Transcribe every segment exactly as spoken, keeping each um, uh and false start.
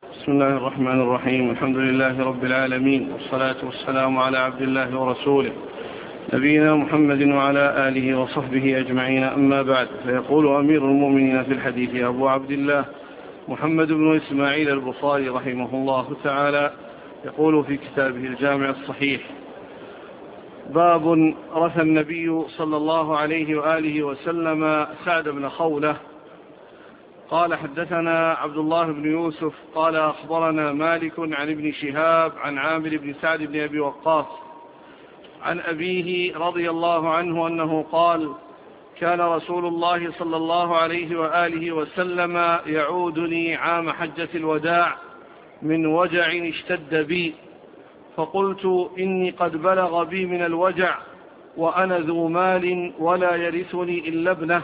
بسم الله الرحمن الرحيم. الحمد لله رب العالمين، والصلاة والسلام على عبد الله ورسوله نبينا محمد وعلى آله وصحبه أجمعين، أما بعد. فيقول أمير المؤمنين في الحديث أبو عبد الله محمد بن إسماعيل البخاري رحمه الله تعالى، يقول في كتابه الجامع الصحيح: باب رثى النبي صلى الله عليه وآله وسلم سعد بن خولة. قال: حدثنا عبد الله بن يوسف قال: أخبرنا مالك عن ابن شهاب عن عامر بن سعد بن أبي وقاص عن أبيه رضي الله عنه أنه قال: كان رسول الله صلى الله عليه وآله وسلم يعودني عام حجة الوداع من وجع اشتد بي، فقلت: إني قد بلغ بي من الوجع وأنا ذو مال ولا يرثني إلا ابنه،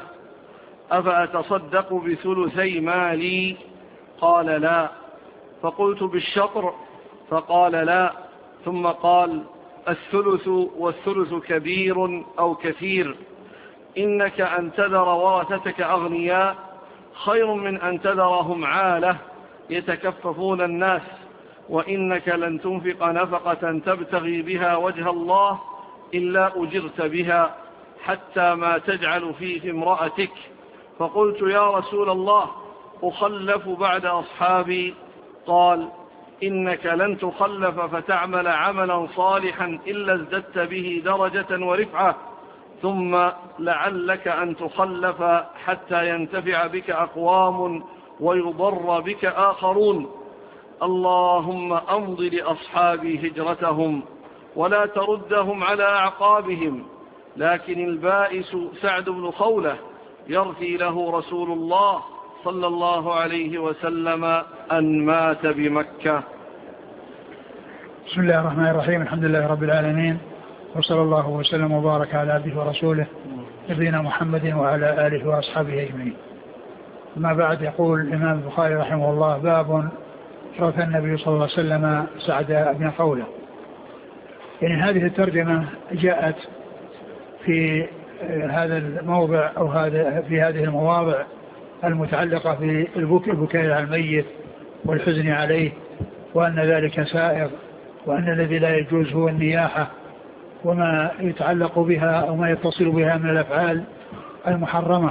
أفأتصدق بثلثي مالي؟ قال: لا. فقلت: بالشطر؟ فقال: لا. ثم قال: الثلث والثلث كبير أو كثير، إنك أن تذر ورثتك أغنياء خير من أن تذرهم عالة يتكففون الناس، وإنك لن تنفق نفقة تبتغي بها وجه الله إلا أجرت بها، حتى ما تجعل في امرأتك. فقلت: يا رسول الله، أخلف بعد أصحابي؟ قال: إنك لن تخلف فتعمل عملا صالحا إلا ازددت به درجة ورفعة، ثم لعلك أن تخلف حتى ينتفع بك أقوام ويضر بك آخرون. اللهم أمض لأصحابي هجرتهم ولا تردهم على أعقابهم. لكن البائس سعد بن خولة يرثي له رسول الله صلى الله عليه وسلم أن مات بمكة. بسم الله الرحمن الرحيم. الحمد لله رب العالمين، وصلى الله وسلم وبارك على عبده ورسوله نبينا محمد وعلى آله وأصحابه أجمعين. ما بعد، يقول الإمام البخاري رحمه الله: باب رثى النبي صلى الله عليه وسلم سعد بن خولة. يعني هذه الترجمة جاءت في هذا الموضع أو هذا في هذه المواضع المتعلقة في البكاء على الميت والحزن عليه، وأن ذلك سائغ، وأن الذي لا يجوز هو النياحة وما يتعلق بها أو ما يتصل بها من الأفعال المحرمة.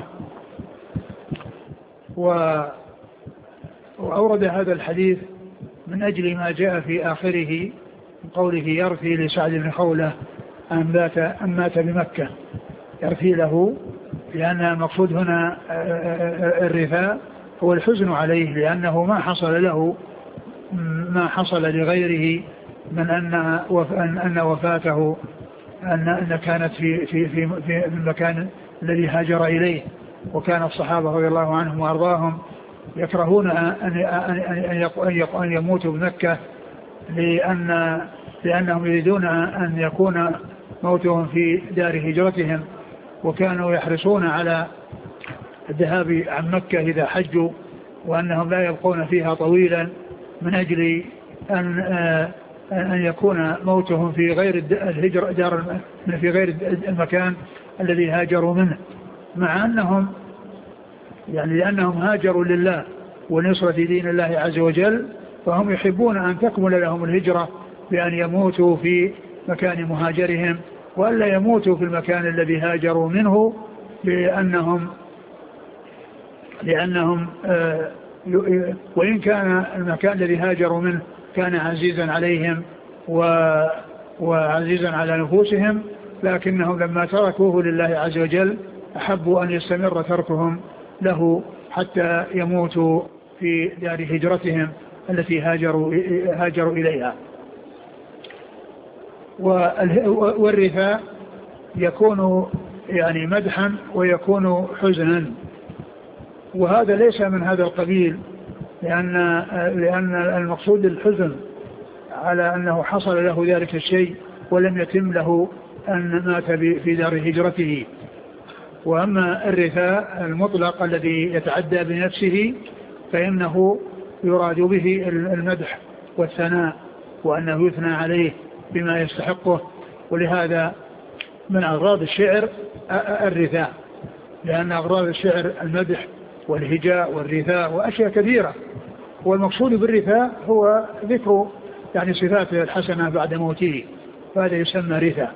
وأورد هذا الحديث من أجل ما جاء في آخره من قوله: يرثي لسعد بن خولة أن مات بمكة. يرثي له لأن المقصود هنا الرثاء هو الحزن عليه، لأنه ما حصل له ما حصل لغيره من أن أن وفاته أن كانت في في في في المكان الذي هاجر إليه. وكان الصحابة رضي الله عنهم وأرضاهم يكرهون أن أن أن يموتوا بمكة، لأن لأنهم يريدون أن يكون موتهم في دار هجرتهم، وكانوا يحرصون على الذهاب عن مكة إذا حجوا، وأنهم لا يبقون فيها طويلا من أجل أن أن يكون موتهم في غير الهجرة دار في غير المكان الذي هاجروا منه، مع أنهم يعني لأنهم هاجروا لله ونصرة دين الله عز وجل، فهم يحبون أن تكمل لهم الهجرة بأن يموتوا في مكان مهاجرهم، وألا يموتوا في المكان الذي هاجروا منه، لأنهم لأنهم آه وإن كان المكان الذي هاجروا منه كان عزيزا عليهم وعزيزا على نفوسهم، لكنهم لما تركوه لله عز وجل أحبوا أن يستمر تركهم له حتى يموتوا في دار هجرتهم التي هاجروا هاجروا إليها. والرثاء يكون يعني مدحا ويكون حزنا، وهذا ليس من هذا القبيل، لأن لأن المقصود الحزن على أنه حصل له ذلك الشيء ولم يتم له أن مات في دار هجرته. وأما الرثاء المطلق الذي يتعدى بنفسه فإنه يراد به المدح والثناء، وأنه يثنى عليه بما يستحقه. ولهذا من أغراض الشعر الرثاء، لأن أغراض الشعر المدح والهجاء والرثاء وأشياء كثيرة، والمقصود بالرثاء هو ذكر يعني صفاته الحسنة بعد موته، فهذا يسمى رثاء.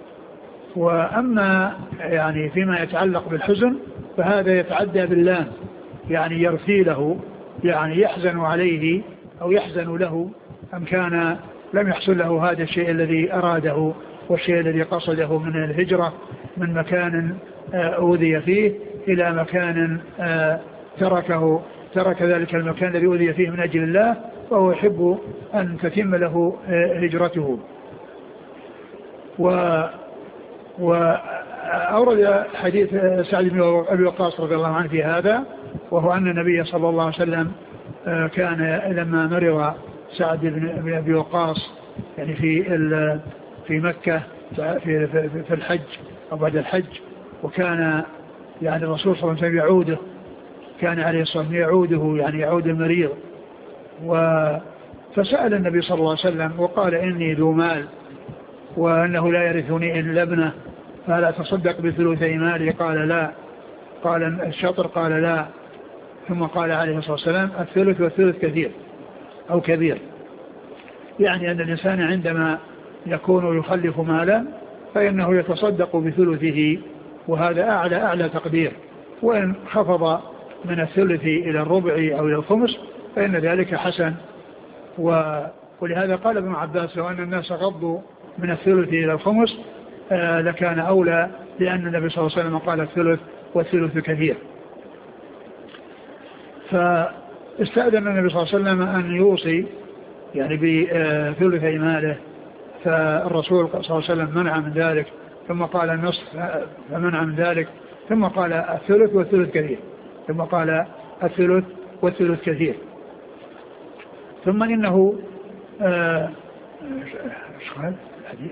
وأما يعني فيما يتعلق بالحزن فهذا يتعدى باللام، يعني يرثي له، يعني يحزن عليه أو يحزن له أم كان لم يحصل له هذا الشيء الذي أراده والشيء الذي قصده من الهجرة من مكان أوذي فيه إلى مكان تركه ترك ذلك المكان الذي أوذي فيه من أجل الله، وهو يحب أن تتم له هجرته. و وأورد حديث سعد بن أبي وقاص رضي الله عنه في هذا، وهو أن النبي صلى الله عليه وسلم كان لما مرض سعد بن أبي وقاص يعني في في مكة في في الحج أو بعد الحج، وكان يعني الرسول صلى الله عليه وسلم يعوده، كان عليه الصلاة والسلام يعوده يعني يعود المريض. فسأل النبي صلى الله عليه وسلم وقال إني ذو مال وأنه لا يرثني إلا ابنه، فلا تصدق بثلثي مالي؟ قال لا. قال الشطر؟ قال لا. ثم قال عليه الصلاة والسلام الثلث والثلث كثير أو كبير، يعني أن الإنسان عندما يكون يخلف مالا فإنه يتصدق بثلثه، وهذا أعلى أعلى تقدير، وإن خفض من الثلث إلى الربع أو إلى الخمس فإن ذلك حسن. ولهذا قال ابن عباس لو أن الناس غضوا من الثلث إلى الخمس آه لكان أولى، لأن النبي صلى الله عليه وسلم قال الثلث والثلث كثير. فاستأذن النبي صلى الله عليه وسلم أن يوصي يعني بثلثي ماله، فالرسول صلى الله عليه وسلم منع من ذلك، ثم قال النصف فمنع من ذلك، ثم قال الثلث والثلث كثير، ثم قال الثلث والثلث كثير. ثم إنه آه الحديث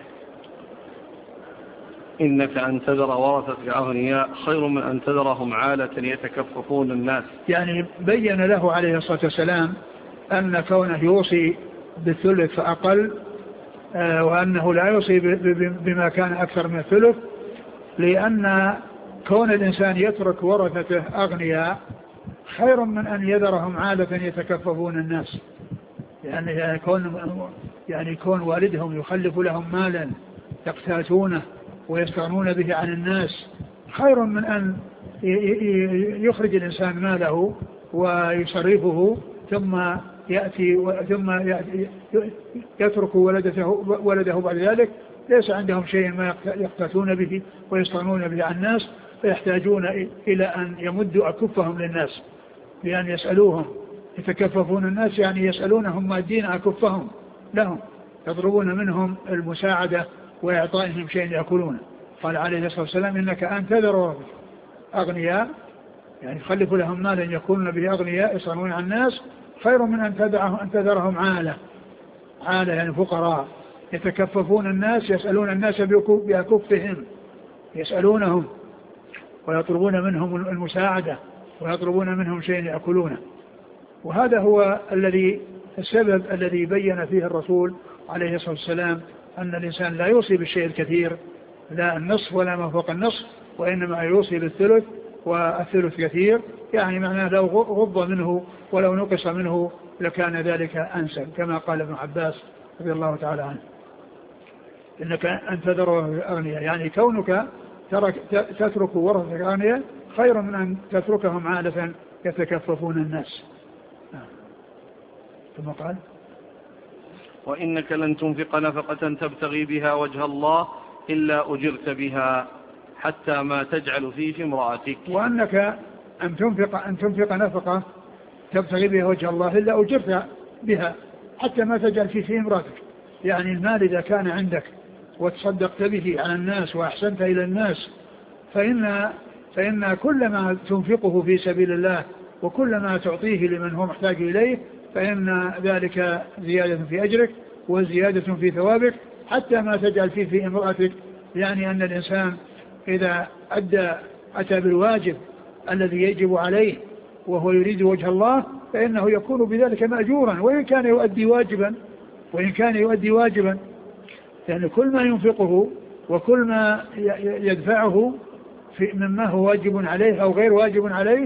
إنك أن تذر ورثتك أغنياء خير من أن تذرهم عالة يتكففون الناس. يعني بين له عليه الصلاة والسلام أن كونه يوصي بالثلث فأقل آه وأنه لا يوصي بما كان أكثر من الثلث، لأن كون الإنسان يترك ورثته أغنياء خير من أن يذرهم عالة يتكففون الناس. يعني كون يعني كون والدهم يخلف لهم مالا يقتاتونه ويستغنون به عن الناس خير من أن يخرج الإنسان ماله ويصرفه ثم يأتي ثم يأتي يترك ولده ولده بعد ذلك ليس عندهم شيء ما يقتاتون به ويستغنون به عن الناس، فيحتاجون إلى أن يمدوا أكفهم للناس بأن يسألوهم. يتكففون الناس يعني يسألونهم مادين أكفهم لهم، يطلبون منهم المساعدة وإعطائهم شيء يأكلونه. قال عليه الصلاة والسلام إنك أن تذر أغنياء يعني تخلف لهم مالا يكونون به أغنياء يصنعون عن الناس خير من أن تدعهم أن تذرهم عالة عالة يعني فقراء يتكففون الناس، يسألون الناس بأكفهم، يسألونهم ويطلبون منهم المساعدة ويطلبون منهم شيء يأكلونه. وهذا هو الذي السبب الذي بين فيه الرسول عليه الصلاة والسلام أن الإنسان لا يوصي بالشيء الكثير لا النصف ولا ما فوق النصف، وإنما يوصي بالثلث والثلث كثير، يعني معناه لو غض منه ولو نقص منه لكان ذلك أنسب، كما قال ابن عباس رضي الله تعالى عنه إنك أن تذر أغنياء يعني كونك ترك تترك ورثتك أغنياء خير من أن تتركهم عالة يتكففون الناس. ثم قال وإنك لن تنفق نفقة تبتغي بها وجه الله إلا أجرت بها حتى ما تجعل فيه في امرأتك. وأنك أن تنفق, أن تنفق نفقة تبتغي بها وجه الله إلا أجرت بها حتى ما تجعل فيه في امرأتك. يعني المال إذا كان عندك وتصدقت به على الناس وأحسنت إلى الناس فإن, فإن كل ما تنفقه في سبيل الله وكل ما تعطيه لمن هو محتاج إليه فإن ذلك زيادة في أجرك وزيادة في ثوابك حتى ما تجعل فيه في امرأتك. يعني أن الإنسان إذا أدى أتى بالواجب الذي يجب عليه وهو يريد وجه الله فإنه يكون بذلك مأجورا وإن كان يؤدي واجبا وإن كان يؤدي واجبا يعني كل ما ينفقه وكل ما يدفعه في مما هو واجب عليه أو غير واجب عليه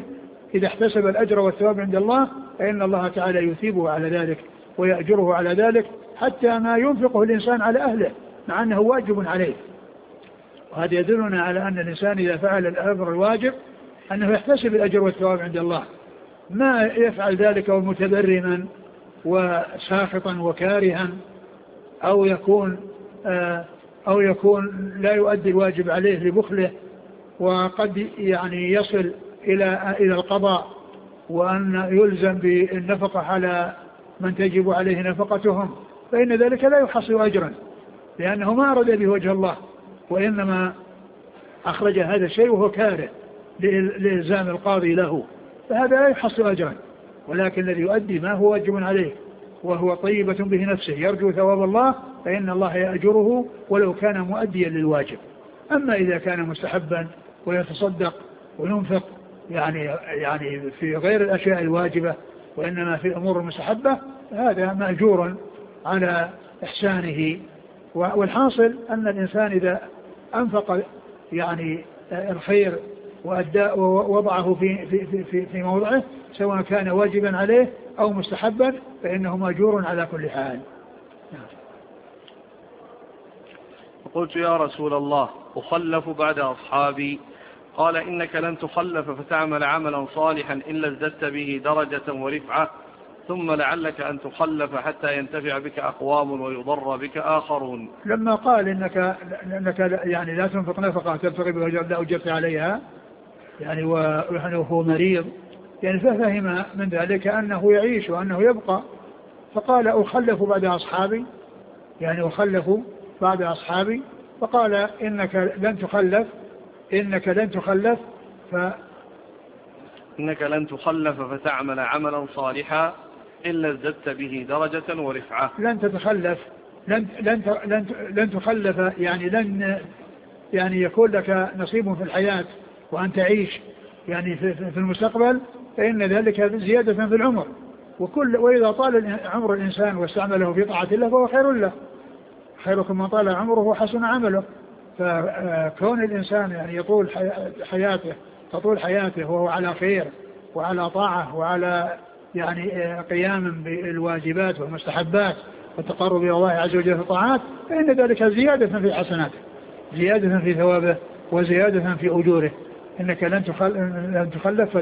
إذا احتسب الأجر والثواب عند الله فإن الله تعالى يثيبه على ذلك ويأجره على ذلك حتى ما ينفقه الإنسان على أهله مع أنه واجب عليه. وهذا يدلنا على أن الإنسان إذا فعل الأمر الواجب أنه يحتسب الأجر والثواب عند الله، ما يفعل ذلك ومتبرما وساخطا وكارها أو يكون أو يكون لا يؤدي الواجب عليه لبخله، وقد يعني يصل إلى إلى القضاء وأن يلزم بالنفقة على من تجب عليه نفقتهم، فإن ذلك لا يحصل أجرا لأنه ما أراد به وجه الله، وإنما أخرج هذا الشيء وهو كاره لإلزام القاضي له، فهذا لا يحصل أجرا. ولكن الذي يؤدي ما هو واجب عليه وهو طيبة به نفسه يرجو ثواب الله فإن الله يأجره ولو كان مؤديا للواجب. أما إذا كان مستحبا ويتصدق وينفق يعني يعني في غير الأشياء الواجبة وإنما في الأمور المستحبة هذا مأجور على إحسانه. والحاصل أن الإنسان إذا أنفق يعني الخير وأداء ووضعه في في في في موضعه سواء كان واجبا عليه أو مستحبا فإنه مأجور على كل حال. قلت يا رسول الله أخلف بعد أصحابي؟ قال إنك لن تخلف فتعمل عملا صالحا إلا ازددت به درجة ورفعة، ثم لعلك أن تخلف حتى ينتفع بك أقوام ويضر بك آخرون. لما قال إنك, إنك يعني لا تنفق نفقة تبتغي بوجه الله أجرت عليها يعني وهو مريض يعني ففهم من ذلك أنه يعيش وأنه يبقى، فقال أخلف بعد أصحابي يعني أخلف بعد أصحابي، فقال إنك لن تخلف إنك لن تخلف ف إنك لن تخلف فتعمل عملا صالحا إلا ازددت به درجة ورفعة. لن تتخلف لن لن لن لن تخلف يعني لن يعني يكون لك نصيب في الحياة وأن تعيش يعني في, في المستقبل، فإن ذلك زيادة في العمر، وكل وإذا طال عمر الإنسان واستعمله في طاعة الله فهو خير له، خيركم من طال عمره وحسن عمله. فكون الإنسان يعني يطول حياته تطول حياته وهو على خير وعلى طاعة وعلى يعني قيام بالواجبات والمستحبات والتقرب إلى الله عز وجل في الطاعات، فإن ذلك زيادة في حسناته زيادة في ثوابه وزيادة في أجوره. إنك لن تخلف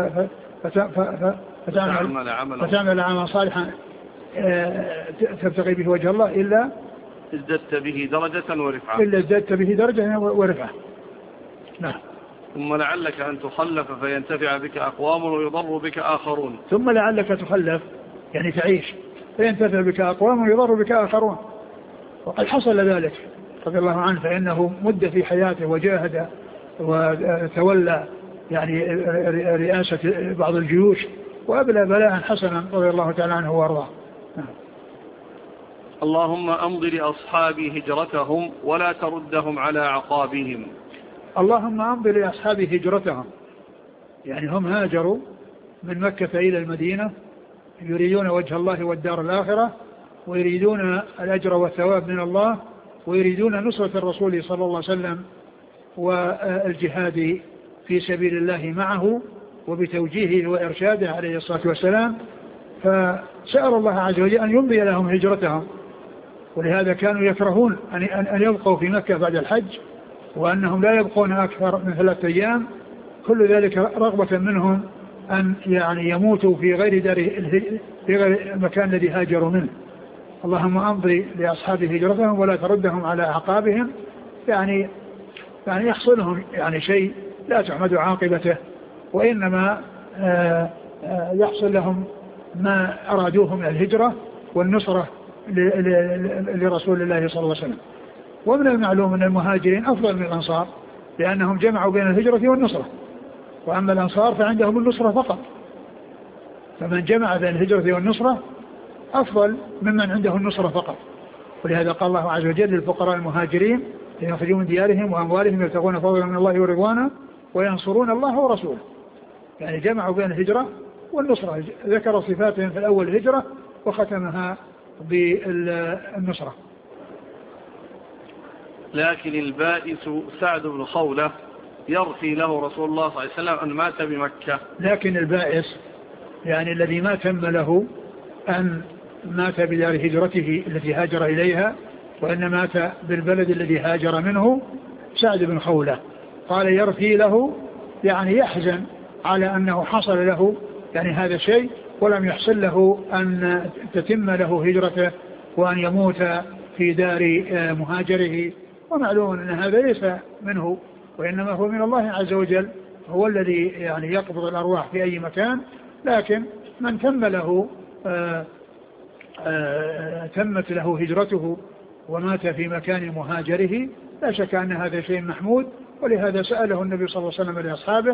فتعمل عملا صالحا تبتغي به وجه الله إلا ازددت به درجة ورفعة إلا ازددت به درجة ورفعة. نعم. ثم لعلك أن تخلف فينتفع بك أقوام ويضر بك آخرون. ثم لعلك تخلف يعني تعيش فينتفع بك أقوام ويضر بك آخرون، وقد حصل ذلك رضي الله عنه، فإنه مد في حياته وجاهد وتولى يعني رئاسة بعض الجيوش وأبلى بلاء حسنا رضي الله تعالى عنه وارضاه. اللهم أمض لأصحابي هجرتهم ولا تردهم على عقابهم. اللهم أمض لأصحابي هجرتهم يعني هم هاجروا من مكة إلى المدينة يريدون وجه الله والدار الآخرة ويريدون الأجر والثواب من الله ويريدون نصرة الرسول صلى الله عليه وسلم والجهاد في سبيل الله معه وبتوجيهه وإرشاده عليه الصلاة والسلام، فسأل الله عز وجل أن يمضي لهم هجرتهم، ولهذا كانوا يكرهون أن يبقوا في مكة بعد الحج وأنهم لا يبقون أكثر من ثلاثة أيام، كل ذلك رغبة منهم أن يعني يموتوا في غير دار في غير المكان الذي هاجروا منه. اللهم أمضي لأصحاب هجرتهم ولا تردهم على أعقابهم، يعني يعني يحصلهم يعني شيء لا تحمد عاقبته، وإنما آآ آآ يحصل لهم ما أرادوه من الهجرة والنصرة لرسول الله صلى الله عليه وسلم. ومن المعلوم أن المهاجرين أفضل من الأنصار لأنهم جمعوا بين الهجرة والنصرة، وأما الأنصار فعندهم النصرة فقط، فمن جمع بين الهجرة والنصرة أفضل ممن عنده النصرة فقط. ولهذا قال الله عز وجل للفقراء المهاجرين يخرجون من ديارهم وأموالهم يبتغون فضلا من الله ورضوانا وينصرون الله ورسوله، يعني جمعوا بين الهجرة والنصرة، ذكر صفاتهم في الأول الهجرة وختمها بالنصرة. لكن البائس سعد بن خولة يرثي له رسول الله صلى الله عليه وسلم أن مات بمكة. لكن البائس يعني الذي ما تم له أن مات بدار هجرته التي هاجر إليها، وأن مات بالبلد الذي هاجر منه سعد بن خولة، قال يرثي له يعني يحزن على أنه حصل له يعني هذا الشيء ولم يحصل له أن تتم له هجرته وأن يموت في دار مهاجره. ومعلوم أن هذا ليس منه وإنما هو من الله عز وجل، هو الذي يعني يقبض الأرواح في أي مكان. لكن من تم له آآ آآ تمت له هجرته ومات في مكان مهاجره لا شك أن هذا شيء محمود. ولهذا سأله النبي صلى الله عليه وسلم لأصحابه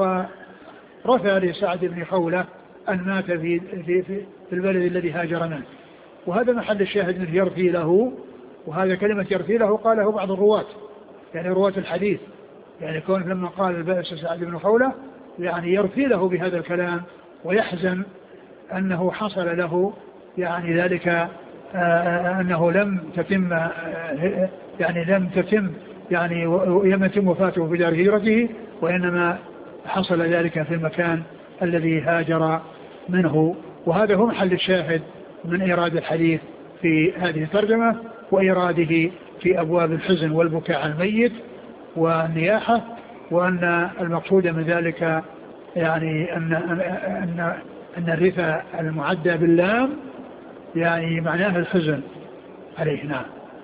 ورثى لسعد بن خولة أن مات في, في, في البلد الذي هاجر منه. وهذا محل الشاهد منه يرثي له. وهذا كلمة يرثي له قاله بعض الرواة يعني رواة الحديث، يعني كون لما قال البائس سعد بن خولة يعني يرثي له بهذا الكلام ويحزن أنه حصل له يعني ذلك أنه لم تتم يعني لم تتم يعني لم يتم وفاته في دار هجرته، وإنما حصل ذلك في المكان الذي هاجر منه. وهذا هو محل الشاهد من إيراد الحديث في هذه الترجمة وإيراده في أبواب الحزن والبكاء على الميت والنياحة، وأن المقصود من ذلك يعني أن أن أن الرثا المعدى باللام يعني معناه الحزن عليه. نعم.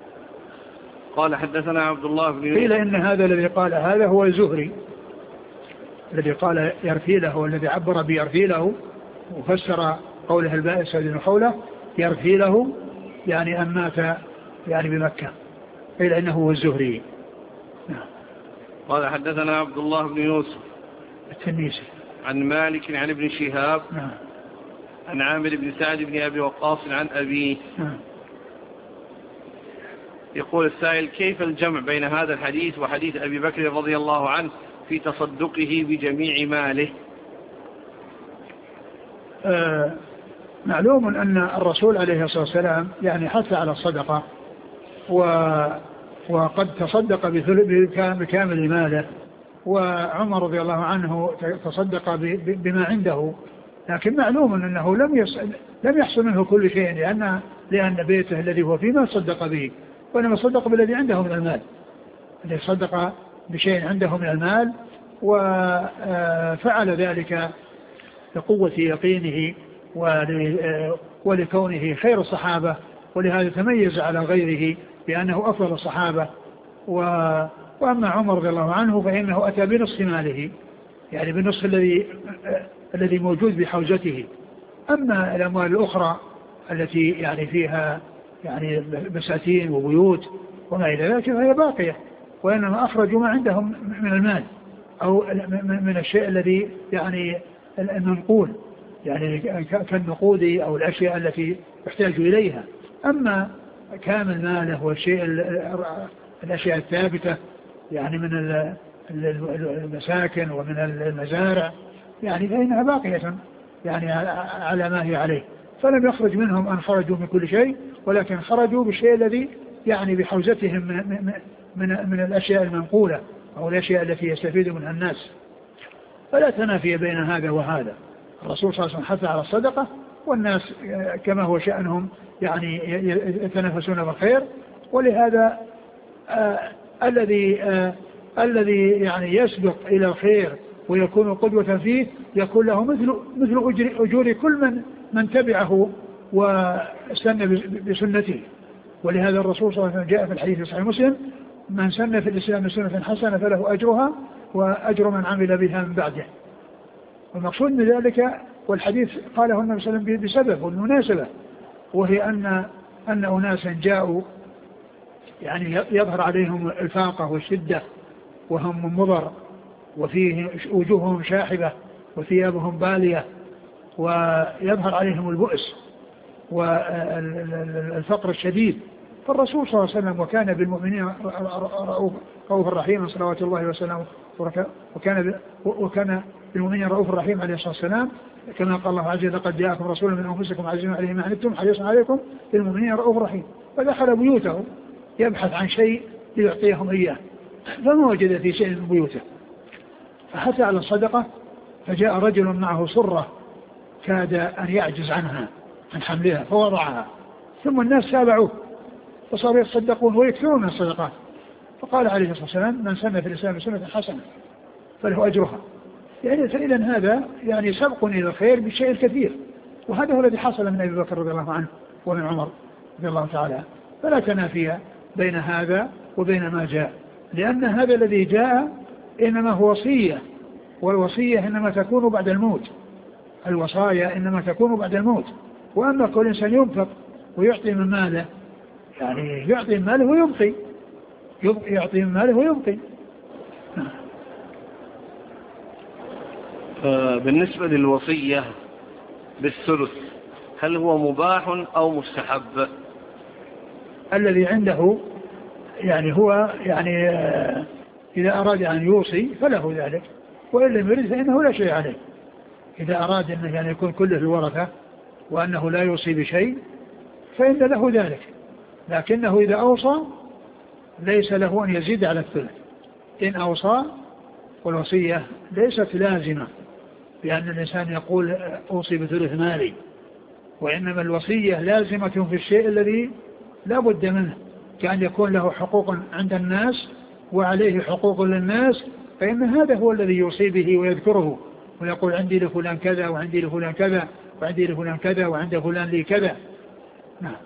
قال حدثنا عبد الله بن قيل إن هذا الذي قال هذا هو الزهري الذي قال يرثي له، والذي عبر بيرثي له وفسر قوله البائس بن خولة يرثي له يعني أن مات يعني بمكة، قيل إنه هو الزهري. نعم. قال حدثنا عبد الله بن يوسف التنيسي عن مالك عن ابن شهاب نعم. عن عامر بن سعد بن أبي وقاص عن أبيه. نعم. يقول السائل كيف الجمع بين هذا الحديث وحديث أبي بكر رضي الله عنه في تصدقه بجميع ماله؟ آه معلوم أن الرسول عليه الصلاة والسلام يعني حث على الصدقة و وقد تصدق بكامل ماله، وعمر رضي الله عنه تصدق بما عنده، لكن معلوم أنه لم يصل لم يحصل منه كل شيء، لأن لأن بيته الذي هو فيه ما صدق به، وإنما صدق بالذي عنده من المال، الذي صدق بشيء عنده من المال وفعل ذلك لقوة يقينه ولكونه خير الصحابة، ولهذا تميز على غيره بأنه أفضل الصحابة. وأما عمر رضي الله عنه فإنه أتى بنصف ماله، يعني بالنصف الذي الذي موجود بحوزته. أما الأموال الأخرى التي يعني فيها يعني بساتين وبيوت وما إلى ذلك فهي باقية، وإنما أخرجوا ما عندهم من المال أو من الشيء الذي يعني المنقول يعني كالنقود أو الأشياء التي يحتاج إليها. أما كامل ماله والشيء الأشياء الثابتة يعني من المساكن ومن المزارع يعني فإنها باقية يعني على ما هي عليه، فلم يخرج منهم أن خرجوا من كل شيء، ولكن خرجوا بالشيء الذي يعني بحوزتهم من, من, من, من الأشياء المنقولة أو الأشياء التي يستفيد منها الناس. فلا تنافي بين هذا وهذا. الرسول صلى الله عليه وسلم حث على الصدقة، والناس كما هو شأنهم يعني يتنافسون بالخير، ولهذا آه الذي آه الذي يعني يسبق إلى الخير ويكون قدوة فيه يكون له مثل مثل أجر, أجور كل من من تبعه واستنى بسنته. ولهذا الرسول صلى الله عليه وسلم جاء في الحديث صحيح مسلم من سن في الإسلام سنة حسنة فله أجرها وأجر من عمل بها من بعده. والمقصود من ذلك والحديث قاله النبي صلى الله عليه وسلم بسبب والمناسبة، وهي أن أن أناسا جاءوا يعني يظهر عليهم الفاقة والشدة وهم مضر وفيه وجوههم شاحبة وثيابهم بالية ويظهر عليهم البؤس والفقر الشديد. فالرسول صلى الله عليه وسلم وكان بالمؤمنين رؤوف رحيم صلوات الله وسلامه، وكان وكان بالمؤمنين رؤوف رحيم عليه الصلاة والسلام، كما قال الله عز وجل لقد جاءكم رسول من أنفسكم عزيز عليه ما عنتم حريص عليكم بالمؤمنين رؤوف رحيم. فدخل بيوته يبحث عن شيء ليعطيهم إياه فما وجد في شيء من بيوته، فحث على الصدقة، فجاء رجل معه صرة كاد أن يعجز عنها عن حملها فوضعها، ثم الناس تابعوه فصاروا يتصدقون ويكثرون من الصدقات. فقال عليه الصلاة والسلام: من سن في الإسلام سنة حسنة فله أجرها. يعني فإذا هذا يعني سبق إلى الخير بالشيء الكثير، وهذا هو الذي حصل من أبي بكر رضي الله عنه ومن عمر رضي الله تعالى. فلا تنافي بين هذا وبين ما جاء، لأن هذا الذي جاء إنما هو وصية، والوصية إنما تكون بعد الموت، الوصايا إنما تكون بعد الموت. وأما كل إنسان ينفق ويعطي من ماله، يعني يعطي من ماله ويبقي، يعطي من ماله ويبقي. بالنسبة للوصية بالثلث، هل هو مباح أو مستحب؟ الذي عنده يعني هو يعني إذا أراد أن يوصي فله ذلك، وإن لم يرد فإنه لا شيء عليه. إذا أراد أنه يعني يكون كله الورثة وأنه لا يوصي بشيء فإن له ذلك، لكنه إذا أوصى ليس له أن يزيد على الثلث إن أوصى. والوصية ليست لازمة بأن الإنسان يقول أوصي بثلث مالي، وإنما الوصية لازمة في الشيء الذي لا بد منه، كأن يكون له حقوق عند الناس وعليه حقوق للناس، فإن هذا هو الذي يوصي به ويذكره ويقول عندي لفلان كذا وعندي لفلان كذا وعندي لفلان كذا وعند فلان لي كذا. نعم.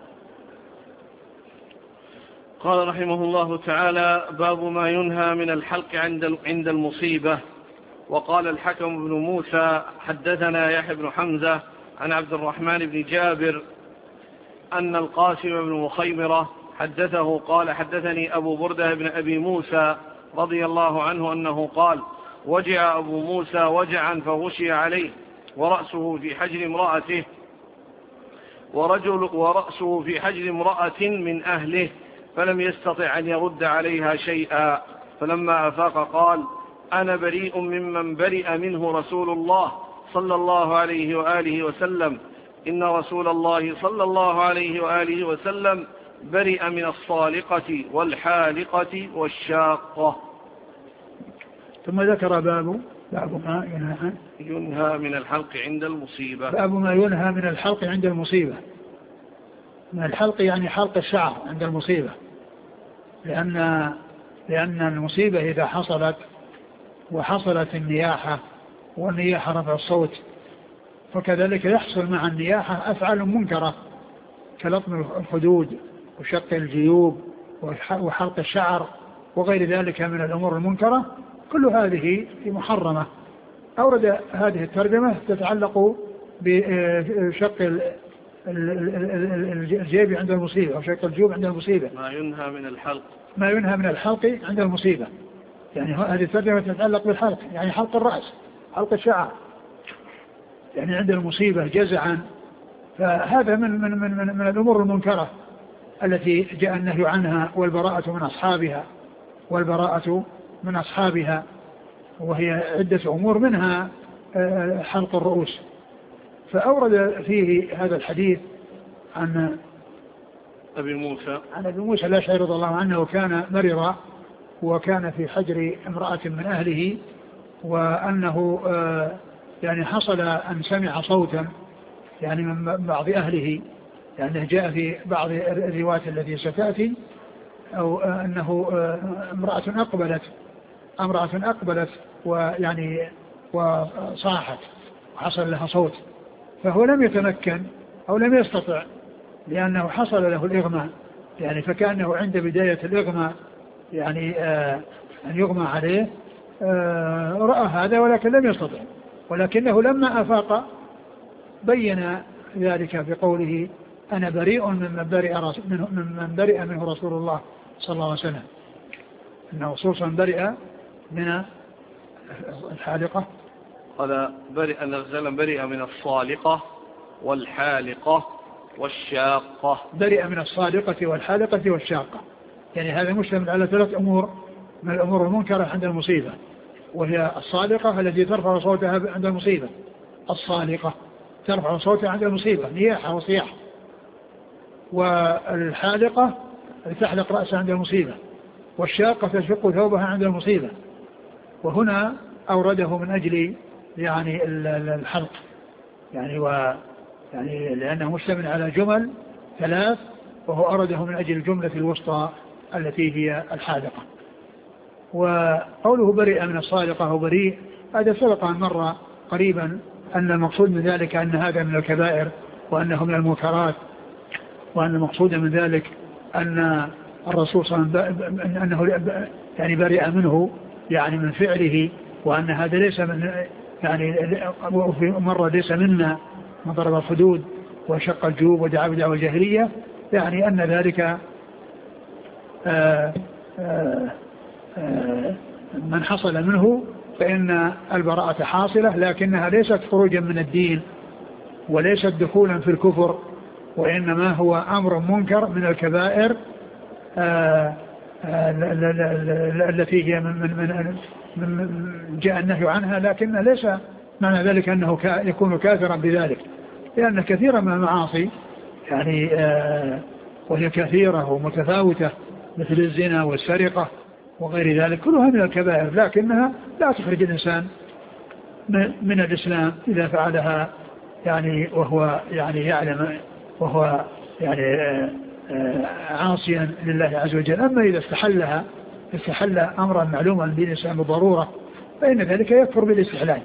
قال رحمه الله تعالى: باب ما ينهى من الحلق عند عند المصيبة. وقال الحكم بن موسى: حدثنا يحيى بن حمزة عن عبد الرحمن بن جابر أن القاسم بن مخيمرة حدثه قال: حدثني أبو بردة بن أبي موسى رضي الله عنه أنه قال: وجع أبو موسى وجعا فغشي عليه ورأسه في حجر امرأته ورجل ورأسه في حجر امرأة من أهله، فلم يستطع أن يرد عليها شيئا، فلما أفاق قال: أنا بريء ممن برئ منه رسول الله صلى الله عليه وآله وسلم، إن رسول الله صلى الله عليه وآله وسلم برئ من الصالقة والحالقة والشاقة. ثم ذكر باب باب ما ينهى ينهى من الحلق عند المصيبة. باب ما ينهى من الحلق عند المصيبة. من الحلق يعني حلق الشعر عند المصيبة، لأن لأن المصيبة إذا حصلت وحصلت النياحة، والنياحة رفع الصوت، فكذلك يحصل مع النياحة أفعال منكرة كلطم الخدود وشق الجيوب وحلق الشعر وغير ذلك من الأمور المنكرة، كل هذه محرمة. أورد هذه الترجمة تتعلق بشق الجيب عند المصيبة أو شق الجيوب عند المصيبة. ما ينهى من الحلق ما ينهى من الحلق عند المصيبة، يعني هذه الترجمة تتعلق بالحلق، يعني حلق الرأس، حلق الشعر، يعني عند المصيبة جزعا. فهذا من من من من, من الأمور المنكرة التي جاء النهي عنها والبراءة من أصحابها والبراءة من أصحابها، وهي عدة أمور منها حلق الرؤوس. فأورد فيه هذا الحديث عن أبي موسى عن أبي موسى الأشعري رضي الله عنه، وكان مريضا وكان في حجر امرأة من أهله، وأنه يعني حصل أن سمع صوتا يعني من بعض أهله، يعني جاء في بعض الروايات التي ستأتي أو أنه امرأة أقبلت امرأة أقبلت ويعني وصاحت وحصل لها صوت، فهو لم يتمكن أو لم يستطع لأنه حصل له الإغماء، يعني فكأنه عند بداية الإغماء يعني آه أن يغمى عليه آه رأى هذا ولكن لم يستطع، ولكنه لما أفاق بين ذلك بقوله: أنا بريء ممن برئ منه, من برئ منه رسول الله صلى الله عليه وسلم، أنه خصوصا برئ من الحالقة، قال برئ نزلا برئ من الصالقة والحالقة والشاقة. برئ من الصالقة والحالقة والشاقة، يعني هذا مشتمل على ثلاث أمور من الأمور المنكرة عند المصيبة، وهي الصالقة التي ترفع صوتها عند المصيبة، الصالقة ترفع صوتها عند المصيبة نياحة وصياح، والحالقة تحلق رأسها عند المصيبة، والشاقة تشق ثوبها عند المصيبة. وهنا أورده من أجل يعني الحلق يعني و يعني لأنه مشتمل على جمل ثلاث، وهو أورده من أجل الجملة الوسطى التي هي الحالقة. وقوله بريء من الصادقة وبريء، هذا سبق أن مر قريبا أن المقصود من ذلك أن هذا من الكبائر وأنه من المنكرات، وأن المقصود من ذلك أن الرسول صلى الله عليه وسلم أنه يعني بريء منه يعني من فعله، وأن هذا ليس من يعني وفي مرة ليس منا من ضرب الحدود وشق الجيوب ودعا بدعوى الجاهلية، يعني أن ذلك آآ آآ آآ من حصل منه فإن البراءة حاصلة، لكنها ليست خروجا من الدين وليست دخولا في الكفر، وإنما هو أمر منكر من الكبائر التي هي من, من, من, من جاء النهي عنها، لكن ليس معنى ذلك أنه يكون كافرا بذلك، لأن كثيرا من المعاصي يعني وهي كثيرة ومتفاوتة مثل الزنا والسرقة وغير ذلك كلها من الكبائر، لكنها لا تخرج الإنسان من الإسلام إذا فعلها يعني وهو يعني يعلم وهو يعني عاصيا لله عز وجل. أما إذا استحلها استحل أمرا معلوما بالإسلام بضرورة فإن ذلك يكفر بالاستحلال.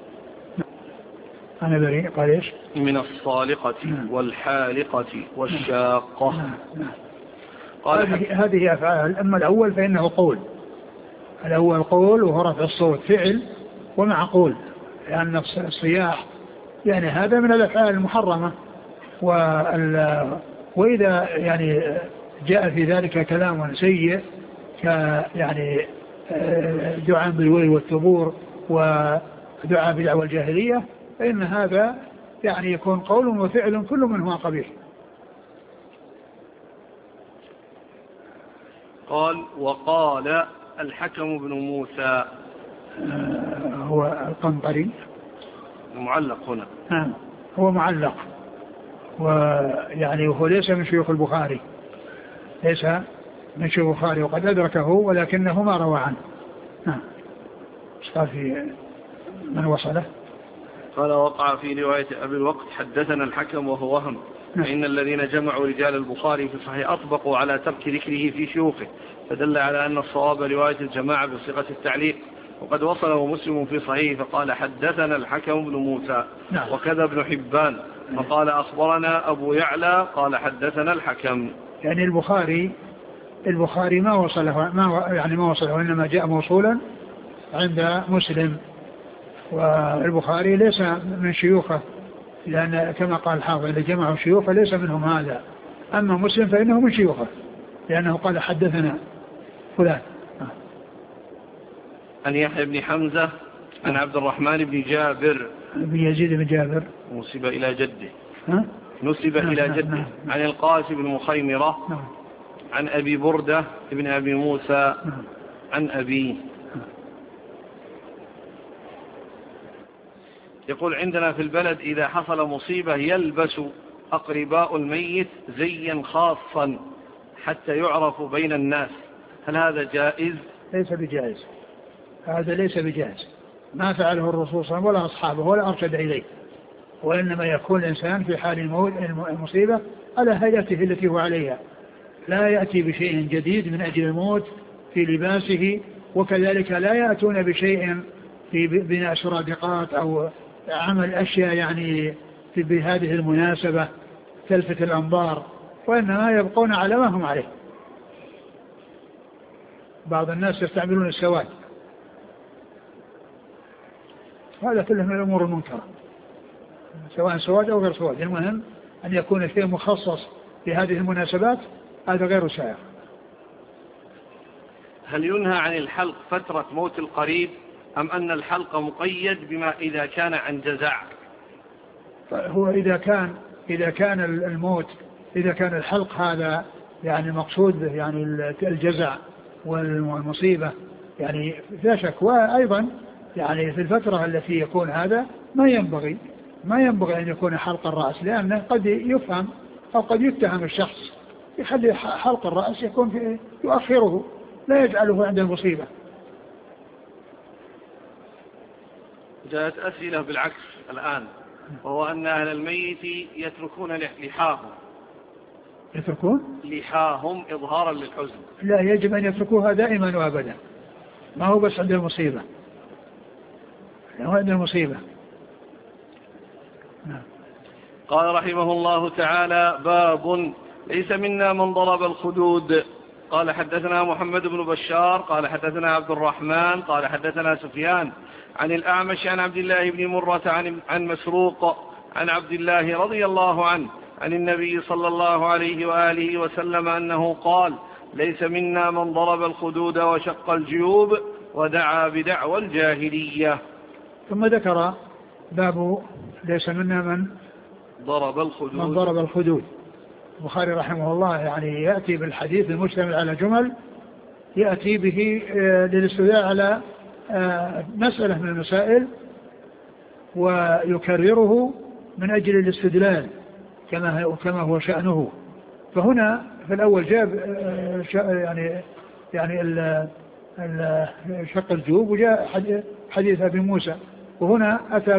أنا بريء قال إيش؟ من الصالقة والحالقة والشاقة. قال هذه أفعال. أما الأول فإنه قول، الأول قول وهو رفع الصوت فعل ومعقول، لأن الصياح يعني هذا من الأفعال المحرمة، وإذا يعني جاء في ذلك كلام سيء يعني دعاء بالويل والثبور ودعاء بدعوى الجاهلية، فإن هذا يعني يكون قول وفعل كل منهما قبيح. قال وقال الحكم بن موسى هو القنطري معلق هنا. نعم هو معلق، ويعني هو ليس من شيوخ البخاري، ليس من شيوخ البخاري وقد أدركه ولكنه ما روى عنه. نعم قال في من وصله. قال وقع في رواية أبي الوقت حدثنا الحكم وهو وهم، فإن الذين جمعوا رجال البخاري في صحيح أطبقوا على ترك ذكره في شيوخه، فدل على أن الصواب رواية الجماعة بصيغة التعليق، وقد وصله مسلم في صحيح فقال حدثنا الحكم بن موسى. نعم. وكذا ابن حبان فقال أخبرنا أبو يعلى قال حدثنا الحكم. يعني البخاري البخاري ما وصله ما يعني ما وصله إنما جاء موصولا عند مسلم، والبخاري ليس من شيوخه، لأن كما قال الحافظ اللي جمعوا شيوخه ليس منهم هذا، أما مسلم فإنه من شيوخه لأنه قال حدثنا فلان. عن يحيى بن حمزة عن عبد الرحمن بن جابر بن يزيد بن جابر نسب إلى جده ها؟ نسب نعم إلى نعم جده. نعم. عن القاسم بن مخيمرة نعم. عن أبي بردة ابن أبي موسى نعم. عن أبيه. يقول عندنا في البلد إذا حصل مصيبة يلبس أقرباء الميت زيا خاصا حتى يعرف بين الناس، هل هذا جائز؟ ليس بجائز، هذا ليس بجائز، ما فعله الرسول صلى الله عليه وسلم ولا أصحابه ولا أرشد إليه، وإنما يكون الإنسان في حال الموت المصيبة على هيئته التي هو عليها، لا يأتي بشيء جديد من أجل الموت في لباسه، وكذلك لا يأتون بشيء في بناء سرادقات أو عمل أشياء يعني في بهذه المناسبة تلفت الأنظار، وإنما يبقون على ما هم عليه. بعض الناس يستعملون السواد، هذا كله من الأمور المنكرة سواء سواد أو غير سواد، المهم أن يكون الشيء مخصص في هذه المناسبات، هذا غير سائغ. هل ينهى عن الحلق فترة موت القريب أم أن الحلق مقيد بما إذا كان عن جزع؟ هو إذا كان إذا كان الموت إذا كان الحلق هذا يعني مقصود به يعني الجزع والمصيبة يعني لا شك، وأيضا يعني في الفترة التي يكون هذا ما ينبغي ما ينبغي أن يكون حلق الرأس، لأنه قد يفهم أو قد يتهم الشخص يخلي حلق الرأس يكون في يؤخره لا يجعله عند المصيبة. جاءت أسئلة بالعكس الآن، وهو أن أهل الميت يتركون لحاهم يتركون لحاهم إظهارا للحزن. لا، يجب أن يتركوها دائما وأبدا، ما هو بس عند المصيبة، لا هو عند المصيبة. نعم. قال رحمه الله تعالى: باب ليس منا من ضرب الخدود. قال حدثنا محمد بن بشار قال حدثنا عبد الرحمن قال حدثنا سفيان عن الأعمش عن عبد الله بن مرة عن, عن مسروق عن عبد الله رضي الله عنه عن النبي صلى الله عليه وآله وسلم أنه قال: ليس منا من ضرب الخدود وشق الجيوب ودعا بدعوى الجاهلية. ثم ذكر باب ليس منا من ضرب الخدود من ضرب الخدود. البخاري رحمه الله يعني يأتي بالحديث المشتمل على جمل يأتي به للاستدلال على مسألة من المسائل ويكرره من أجل الاستدلال كما كما هو شأنه. فهنا في الأول جاب يعني يعني شق الجيوب وجاء حديث أبي موسى، وهنا أتى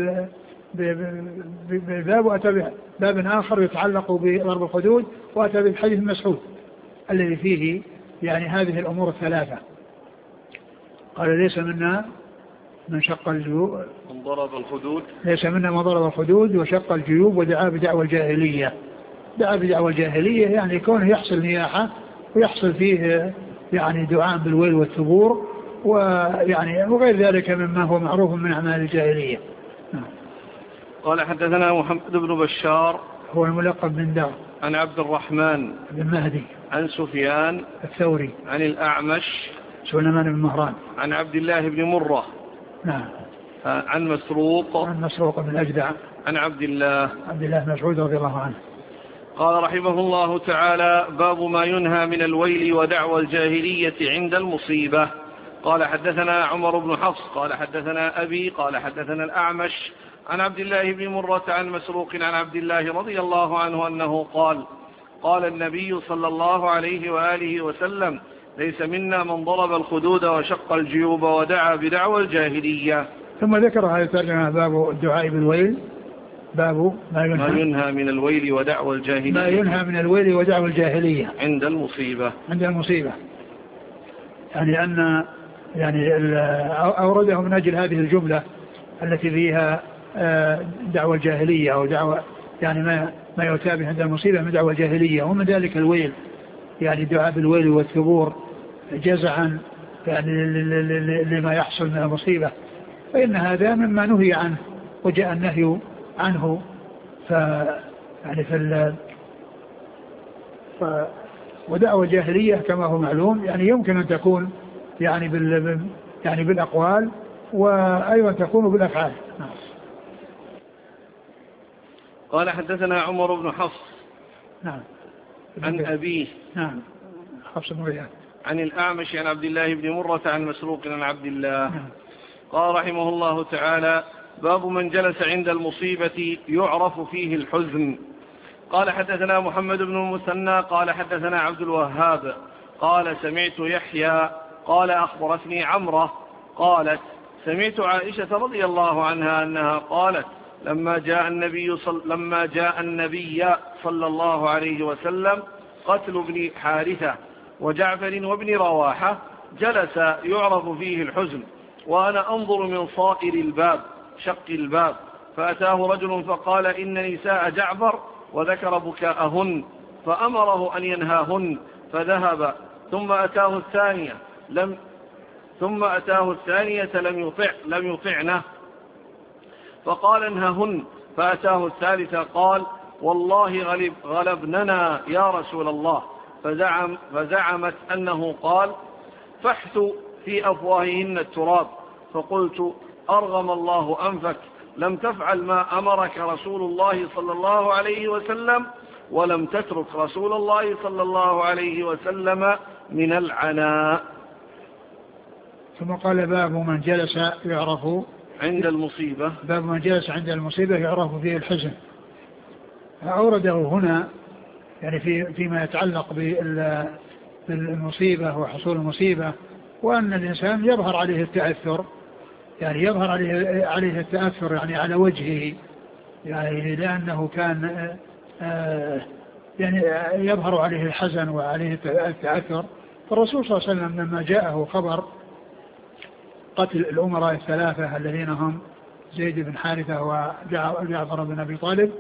بباب وأتى بباب آخر يتعلق بضرب الخدود، وأتى بحديث مسعود الذي فيه يعني هذه الأمور الثلاثة. قال: ليس منا من شق الجيوب من ضرب الخدود ليس منا من ضرب الخدود وشق الجيوب ودعا بدعوى الجاهلية. دعا بدعوى الجاهلية يعني كونه يحصل نياحة ويحصل فيه يعني دعاء بالويل والثبور ويعني وغير ذلك مما هو معروف من أعمال الجاهلية. قال حدثنا محمد بن بشار هو الملقب بن دار عن عبد الرحمن بن مهدي عن سفيان الثوري عن الأعمش سليمان بن مهران عن عبد الله بن مرة نعم عن مسروق عن مسروق بن الأجدع عن عبد الله عبد الله بن مسعود رضي الله عنه. قال رحمه الله تعالى: باب ما ينهى من الويل ودعوى الجاهلية عند المصيبة. قال حدثنا عمر بن حفص قال حدثنا أبي قال حدثنا الأعمش عن عبد الله بن مرة عن مسروق عن عبد الله رضي الله عنه أنه قال: قال النبي صلى الله عليه وآله وسلم: ليس منا من ضرب الخدود وشق الجيوب ودعا بدعوى الجاهلية. ثم ذكر هذا الترجمة باب الدعاء بالويل، باب ما ينهى, ما ينهى من الويل ودعوى الجاهلية ما ينهى من الويل ودعوى الجاهلية عند المصيبة عند المصيبة يعني أن يعني أورده من أجل هذه الجملة التي فيها دعوى الجاهلية أو دعوى يعني ما ما يتابع عند المصيبة من دعوى الجاهلية، ومن ذلك الويل يعني دعاء بالويل والثبور جزعا يعني لما يحصل من المصيبة، فإن هذا مما نهي عنه وجاء النهي عنه. ف يعني في ال ف ودعوى الجاهلية كما هو معلوم يعني يمكن أن تكون يعني بال يعني بالأقوال وأيضا تكون بالأفعال. قال حدثنا عمر بن حفص نعم عن أبيه نعم حفص بن غياث عن الأعمش عن عبد الله بن مرة عن مسروق عن عبد الله. نعم. قال رحمه الله تعالى: باب من جلس عند المصيبة يعرف فيه الحزن. قال حدثنا محمد بن المثنى قال حدثنا عبد الوهاب قال سمعت يحيى قال أخبرتني عمرة قالت: سمعت عائشة رضي الله عنها أنها قالت: لما جاء النبي صل... لما جاء النبي صلى الله عليه وسلم قتل ابن حارثة وجعفر وابن رواحة جلس يعرف فيه الحزن وأنا أنظر من صائر الباب شق الباب، فأتاه رجل فقال: إن نساء جعفر، وذكر بكاءهن فأمره أن ينهاهن فذهب، ثم أتاه الثانية لم ثم أتاه الثانية لم يطع لم يطعنه فقال: انههن، فأتاه الثالثة قال: والله غلب غلبننا يا رسول الله، فزعم فزعمت أنه قال: فحث في أفواههن التراب، فقلت: أرغم الله أنفك، لم تفعل ما أمرك رسول الله صلى الله عليه وسلم، ولم تترك رسول الله صلى الله عليه وسلم من العناء. ثم قال: باب من جلس يعرف عند المصيبة باب من جلس عند المصيبة يعرف فيه الحزن. أورده هنا يعني في فيما يتعلق بالمصيبة وحصول المصيبة، وأن الإنسان يظهر عليه التأثر يعني يظهر عليه عليه التأثر يعني على وجهه، يعني لأنه كان آه يعني يظهر عليه الحزن وعليه التأثر. فالرسول صلى الله عليه وسلم لما جاءه خبر قتل الأمراء الثلاثة الذين هم زيد بن حارثة وجعفر بن أبي طالب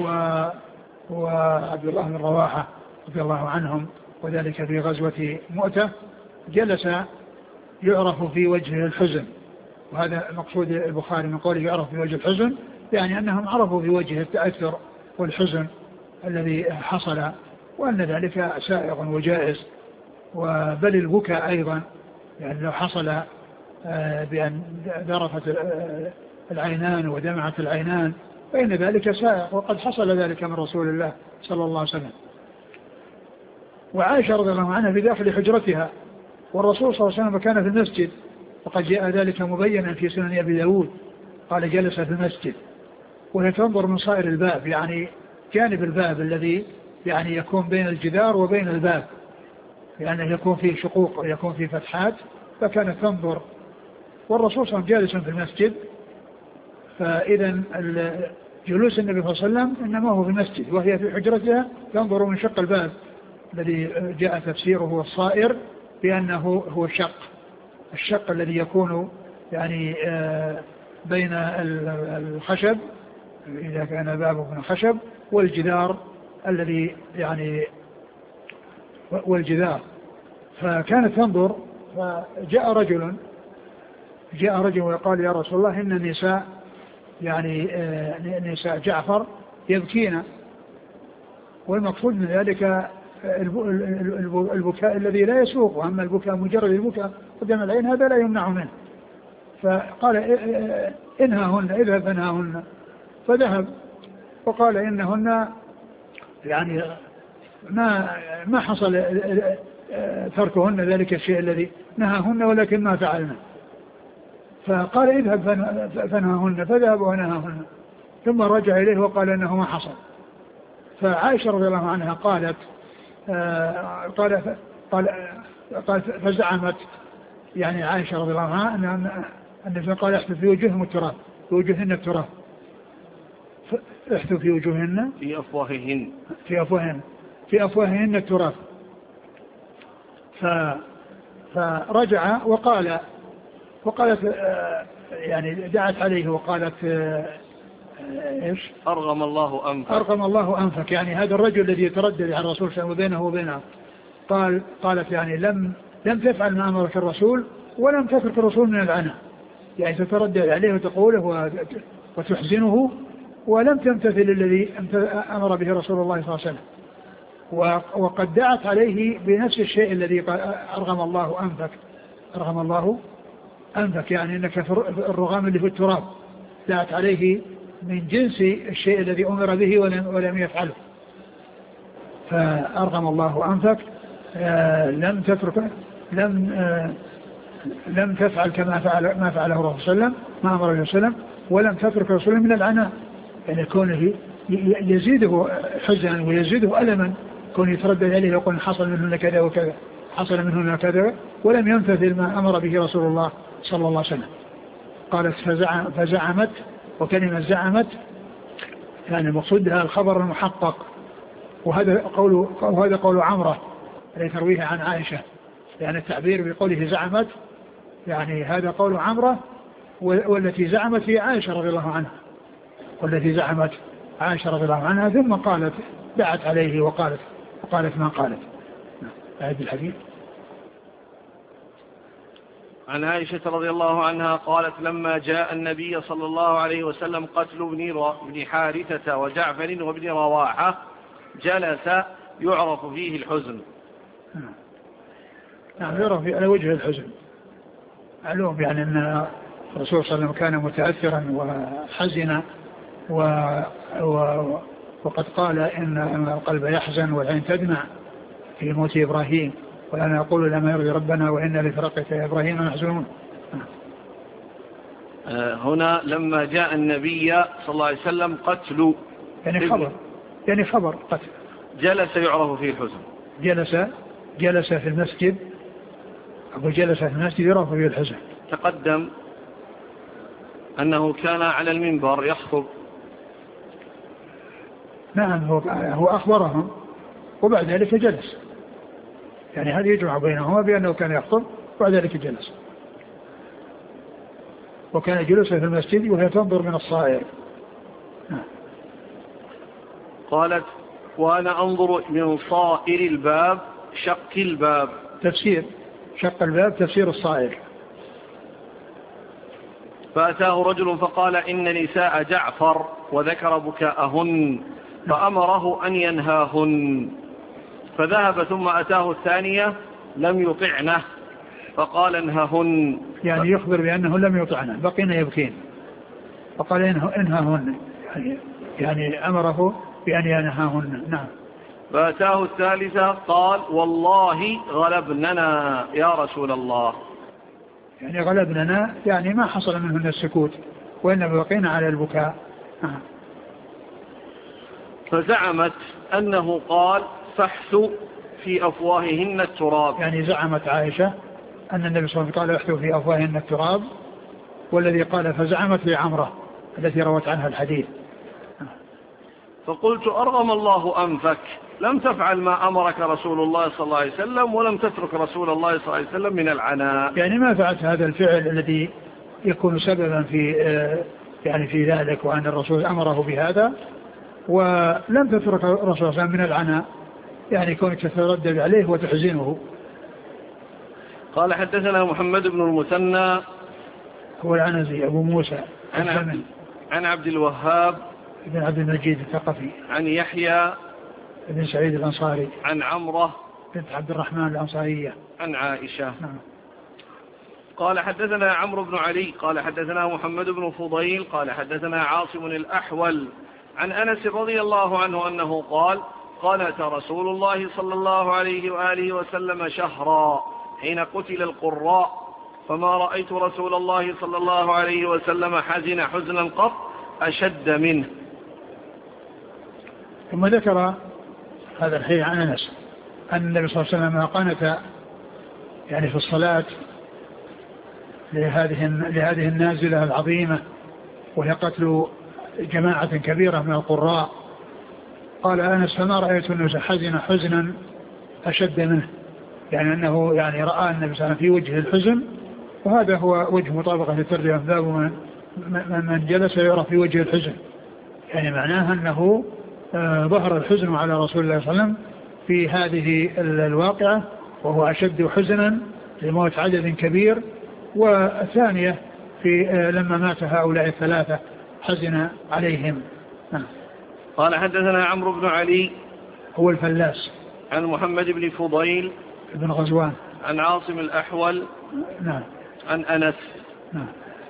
وعبد الله بن رواحة رضي الله عنهم، وذلك في غزوة مؤتة، جلس يعرف في وجهه الحزن. وهذا مقصود البخاري من قوله يعرف في وجه الحزن، يعني أنهم عرفوا في وجه التأثر والحزن الذي حصل، وأن ذلك سائغ وجائز. وبل البكاء أيضا، يعني لو حصل بأن ذرفت العينان ودمعت العينان فإن ذلك سائغ، وقد حصل ذلك من رسول الله صلى الله عليه وسلم. وعائشة رضي الله عنها في داخل حجرتها، والرسول صلى الله عليه وسلم كان في المسجد، وقد جاء ذلك مبينا في سنن أبي داود، قال جلس في المسجد وهي تنظر من صائر الباب، يعني جانب الباب الذي يعني يكون بين الجدار وبين الباب، يعني يكون فيه شقوق ويكون فيه فتحات، فكانت تنظر. والرسول صلى الله عليه وسلم جالس في المسجد، فإذا جلوس النبي صلى الله عليه وسلم إنما هو في المسجد وهي في حجرتها تنظر من شق الباب الذي جاء تفسيره الصائر بأنه هو الشق الشق الذي يكون يعني بين الخشب إذا كان بابه من خشب والجدار الذي يعني والجدار. فكانت تنظر، فجاء رجل جاء رجل وقال يا رسول الله إن النساء يعني نساء جعفر يبكين، والمقصود من ذلك البكاء الذي لا يسوق، وأما البكاء مجرد البكاء قدام العين هذا لا يمنع منه. فقال إنهاهن اذهب فانهاهن، فذهب وقال إنهن يعني ما ما حصل تركهن ذلك الشيء الذي نهاهن ولكن ما فعلنا. فقال اذهب فانهاهن، فذهب ونهاهن، ثم رجع إليه وقال إنه ما حصل. فعائشة رضي الله عنها قالت آه قال قال قال فزعمت يعني عائشة رضي الله عنها أن النبي قال احثوا في وجوههم التراب، في وجوههن التراب، احثوا في وجوههن في أفواههن في أفواههن في أفواههن التراب. ف فرجع وقال وقالت آه يعني دعت عليه وقالت آه إيش أرغم الله أنفك أرغم الله أنفك، يعني هذا الرجل الذي يتردد على الرسول صلى الله عليه وسلم وبينه وبينه. قال قالت يعني لم لم تفعل ما أمرك الرسول ولم تترك الرسول من العنى، يعني تتردد عليه وتقوله وتحزنه ولم تمتثل الذي أمر به رسول الله صلى الله عليه وسلم. وقد دعت عليه بنفس الشيء الذي أرغم الله أنفك أرغم الله أنفك يعني أنك في الرغام اللي في التراب، دعت عليه من جنس الشيء الذي أمر به ولم, ولم يفعله. فأرغم الله أنفك آه لم تترك لم آه لم تفعل كما فعل ما فعله الرسول صلى الله عليه وسلم ما أمر الله صلى الله عليه وسلم، ولم تترك رسوله من العناء، يعني كونه يزيده حزنا ويزيده ألما، كونه يتردد عليه يقول حصل منه كذا وكذا حصل منه كذا، ولم يمتثل ما أمر به رسول الله صلى الله عليه وسلم. قالت فزعم فزعمت، وكلمة زعمت يعني المقصود بها الخبر المحقق، وهذا قول وهذا قول عمرة الذي ترويه عن عائشة، يعني التعبير بقوله زعمت يعني هذا قول عمرة، والتي زعمت هي عائشة رضي الله عنها والتي زعمت عائشة رضي الله عنها. ثم قالت دعت عليه وقالت وقالت ما قالت. هذا الحديث عن عائشة رضي الله عنها قالت لما جاء النبي صلى الله عليه وسلم قتل ابن حارثة وجعفر وابن رواحة جلس يعرف فيه الحزن. نعم يعرف على وجه الحزن، معلوم يعني أن الرسول صلى الله عليه وسلم كان متأثرا وحزنا و... و... وقد قال إن القلب يحزن والعين تدمع في موت إبراهيم، وأنا أقول لما يرضي ربنا وإنا لفرقك يا إبراهيم محزونون. هنا لما جاء النبي صلى الله عليه وسلم قتل يعني خبر يعني خبر قتل جلس يعرف فيه الحزن، جلس جلس في المسجد أو جلس في المسجد يعرف فيه الحزن. تقدم أنه كان على المنبر يخطب. نعم هو, هو أخبرهم وبعد ذلك جلس، يعني هذا يجمع بينهما بأنه كان يخطب وبعد ذلك جلس، وكان جلوسه في المسجد وهي تنظر من الصائر. قالت وأنا أنظر من صائر الباب شق الباب. تفسير شق الباب تفسير الصائر. فأتاه رجل فقال إن نساء جعفر وذكر بكاءهن فأمره أن ينهاهن، فذهب ثم أتاه الثانية لم يطعنه فقال انهاهن، يعني يخبر بأنه لم يطعنه بقين يبكين، فقال انهاهن يعني, يعني أمره بأن ينهاهن. نعم. فأتاه الثالثة قال والله غلبننا يا رسول الله، يعني غلبننا يعني ما حصل منهن السكوت وإنما بقينا على البكاء. آه. فزعمت أنه قال فاحثوا في أفواههن التراب، يعني زعمت عائشة أن النبي صلى الله عليه وسلم قال احثوا في أفواههن التراب، والذي قال فزعمت لعمرة التي روت عنها الحديث. آه. فقلت أرغم الله أنفك، لم تفعل ما أمرك رسول الله صلى الله عليه وسلم ولم تترك رسول الله صلى الله عليه وسلم من العناء. يعني ما فعلت هذا الفعل الذي يكون سببا في يعني في ذلك، وأن الرسول أمره بهذا ولم تترك الرسول صلى الله عليه وسلم من العناء، يعني كونك تتردد عليه وتحزنه. قال حدثنا محمد بن المثنى هو العنزي أبو موسى عن عبد, عن عبد الوهاب بن عبد المجيد الثقفي عن يحيى بن سعيد الأنصاري عن عمرة بنت عبد الرحمن الأنصارية عن عائشة. نعم. قال حدثنا عمرو بن علي قال حدثنا محمد بن فضيل قال حدثنا عاصم الأحول عن أنس رضي الله عنه أنه قال قنت رسول الله صلى الله عليه وآله وسلم شهرا حين قتل القراء، فما رأيت رسول الله صلى الله عليه وسلم حزن حزنا قط أشد منه. ثم ذكر هذا الحديث عن أنس أن النبي صلى الله عليه وسلم قنت يعني في الصلاة لهذه لهذه النازلة العظيمة وهي قتل جماعة كبيرة من القراء. قال أنس فما رأيت أنه حزن حزنا أشد منه، يعني أنه يعني رأى النبي صلى الله عليه وسلم في وجه الحزن، وهذا هو وجه مطابقة للترجمة باب من, من جلس يرى في وجه الحزن، يعني معناها أنه آه ظهر الحزن على رسول الله صلى الله عليه وسلم في هذه الواقعة، وهو أشد حزنا لموت عدد كبير. والثانية في آه لما مات هؤلاء الثلاثة حزن عليهم. آه. قال حدثنا عمرو بن علي هو الفلاس عن محمد بن فضيل بن غزوان عن عاصم الأحول نعم عن أنس نعم.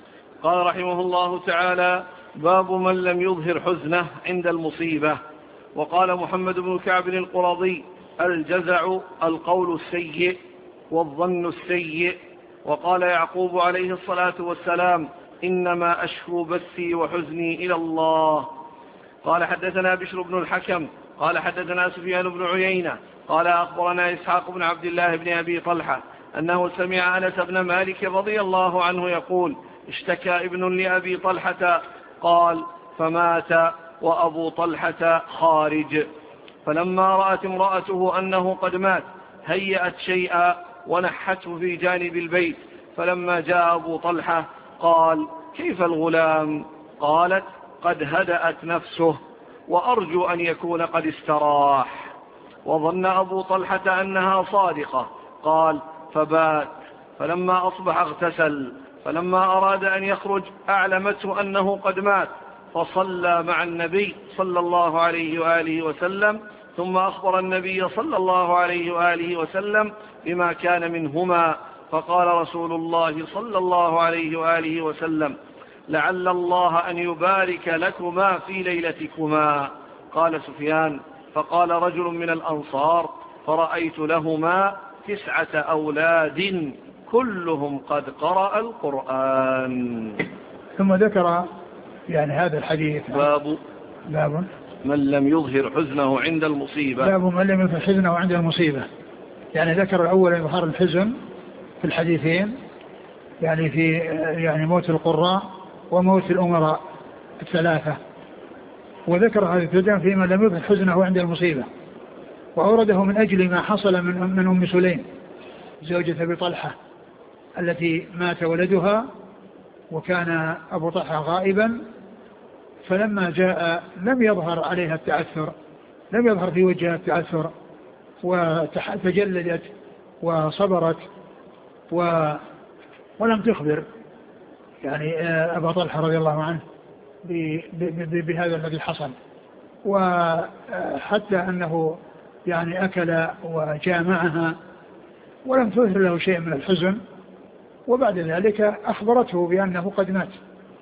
قال رحمه الله تعالى باب من لم يظهر حزنه عند المصيبة. وقال محمد بن كعب القرظي الجزع القول السيء والظن السيء. وقال يعقوب عليه الصلاة والسلام إنما أشكو بثي وحزني إلى الله. قال حدثنا بشر بن الحكم قال حدثنا سفيان بن عيينة قال أخبرنا إسحاق بن عبد الله بن أبي طلحة أنه سمع أنس بن مالك رضي الله عنه يقول اشتكى ابن لأبي طلحة قال فمات وأبو طلحة خارج، فلما رأت امرأته أنه قد مات هيأت شيئا ونحته في جانب البيت، فلما جاء أبو طلحة قال كيف الغلام؟ قالت قد هدأت نفسه وأرجو أن يكون قد استراح. وظن أبو طلحة أنها صادقة. قال فبات، فلما أصبح اغتسل، فلما أراد أن يخرج أعلمته أنه قد مات، فصلى مع النبي صلى الله عليه وآله وسلم، ثم أخبر النبي صلى الله عليه وآله وسلم بما كان منهما، فقال رسول الله صلى الله عليه وآله وسلم لعل الله أن يبارك لكما في ليلتكما. قال سفيان فقال رجل من الأنصار فرأيت لهما تسعة أولاد كلهم قد قرأ القرآن. ثم ذكر يعني هذا الحديث باب باب من لم يظهر حزنه عند المصيبة. باب من لم يظهر حزنه عند المصيبة، يعني ذكر الأول إظهار الحزن في الحديثين، يعني في يعني موت القراء وموت الأمراء الثلاثة. وذكر هذا الترجمة فيما لم يظهر حزنه عند المصيبة، وأورده من أجل ما حصل من, من أم سليم زوجة أبي طلحة التي مات ولدها وكان أبو طلحة غائبا، فلما جاء لم يظهر عليها التعثر، لم يظهر في وجهها التعثر، وتجلدت وصبرت و ولم تخبر يعني أبا طلحة رضي الله عنه بهذا الذي حصل، وحتى أنه يعني أكل وجامعها ولم تظهر له شيء من الحزن، وبعد ذلك أخبرته بأنه قد مات،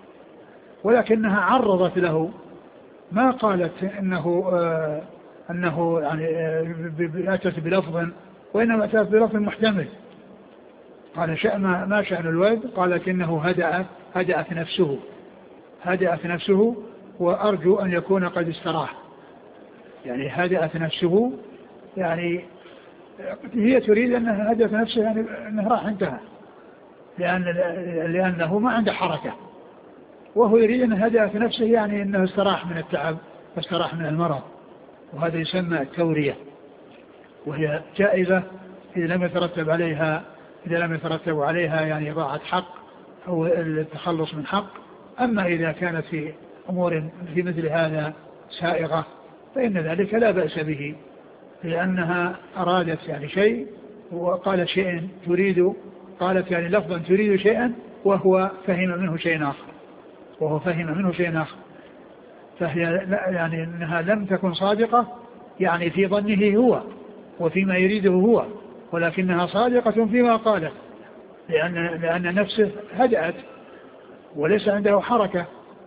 ولكنها عرضت له، ما قالت إنه آه أنه يعني آه أتت بلفظ، وإنما أتت بلفظ محتمل. قال ما, ما شأن الولد؟ قالت إنه هدأت, هدأت نفسه هدأت نفسه وأرجو أن يكون قد استراح. يعني هدأت نفسه، يعني هي تريد أنها هدأت نفسه يعني أنه راح انتهى، لأن لأنه ما عنده حركة، وهو يريد أن هدأت نفسه يعني أنه استراح من التعب واستراح من المرض، وهذا يسمى التورية، وهي جائزة إذا لم يترتب عليها إذا لم يترتب عليها يعني إضاعة حق أو التخلص من حق. أما إذا كانت في أمور في مثل هذا سائغة فإن ذلك لا بأس به، لأنها أرادت يعني شيء وقالت شيء تريد، قالت يعني لفظا تريد شيئا وهو فهم منه شيء آخر وهو فهم منه شيء آخر فهي يعني أنها لم تكن صادقة يعني في ظنه هو وفيما يريده هو، ولكنها صادقة فيما قالت، لأن, لأن نفسه هدأت وليس عنده حركة،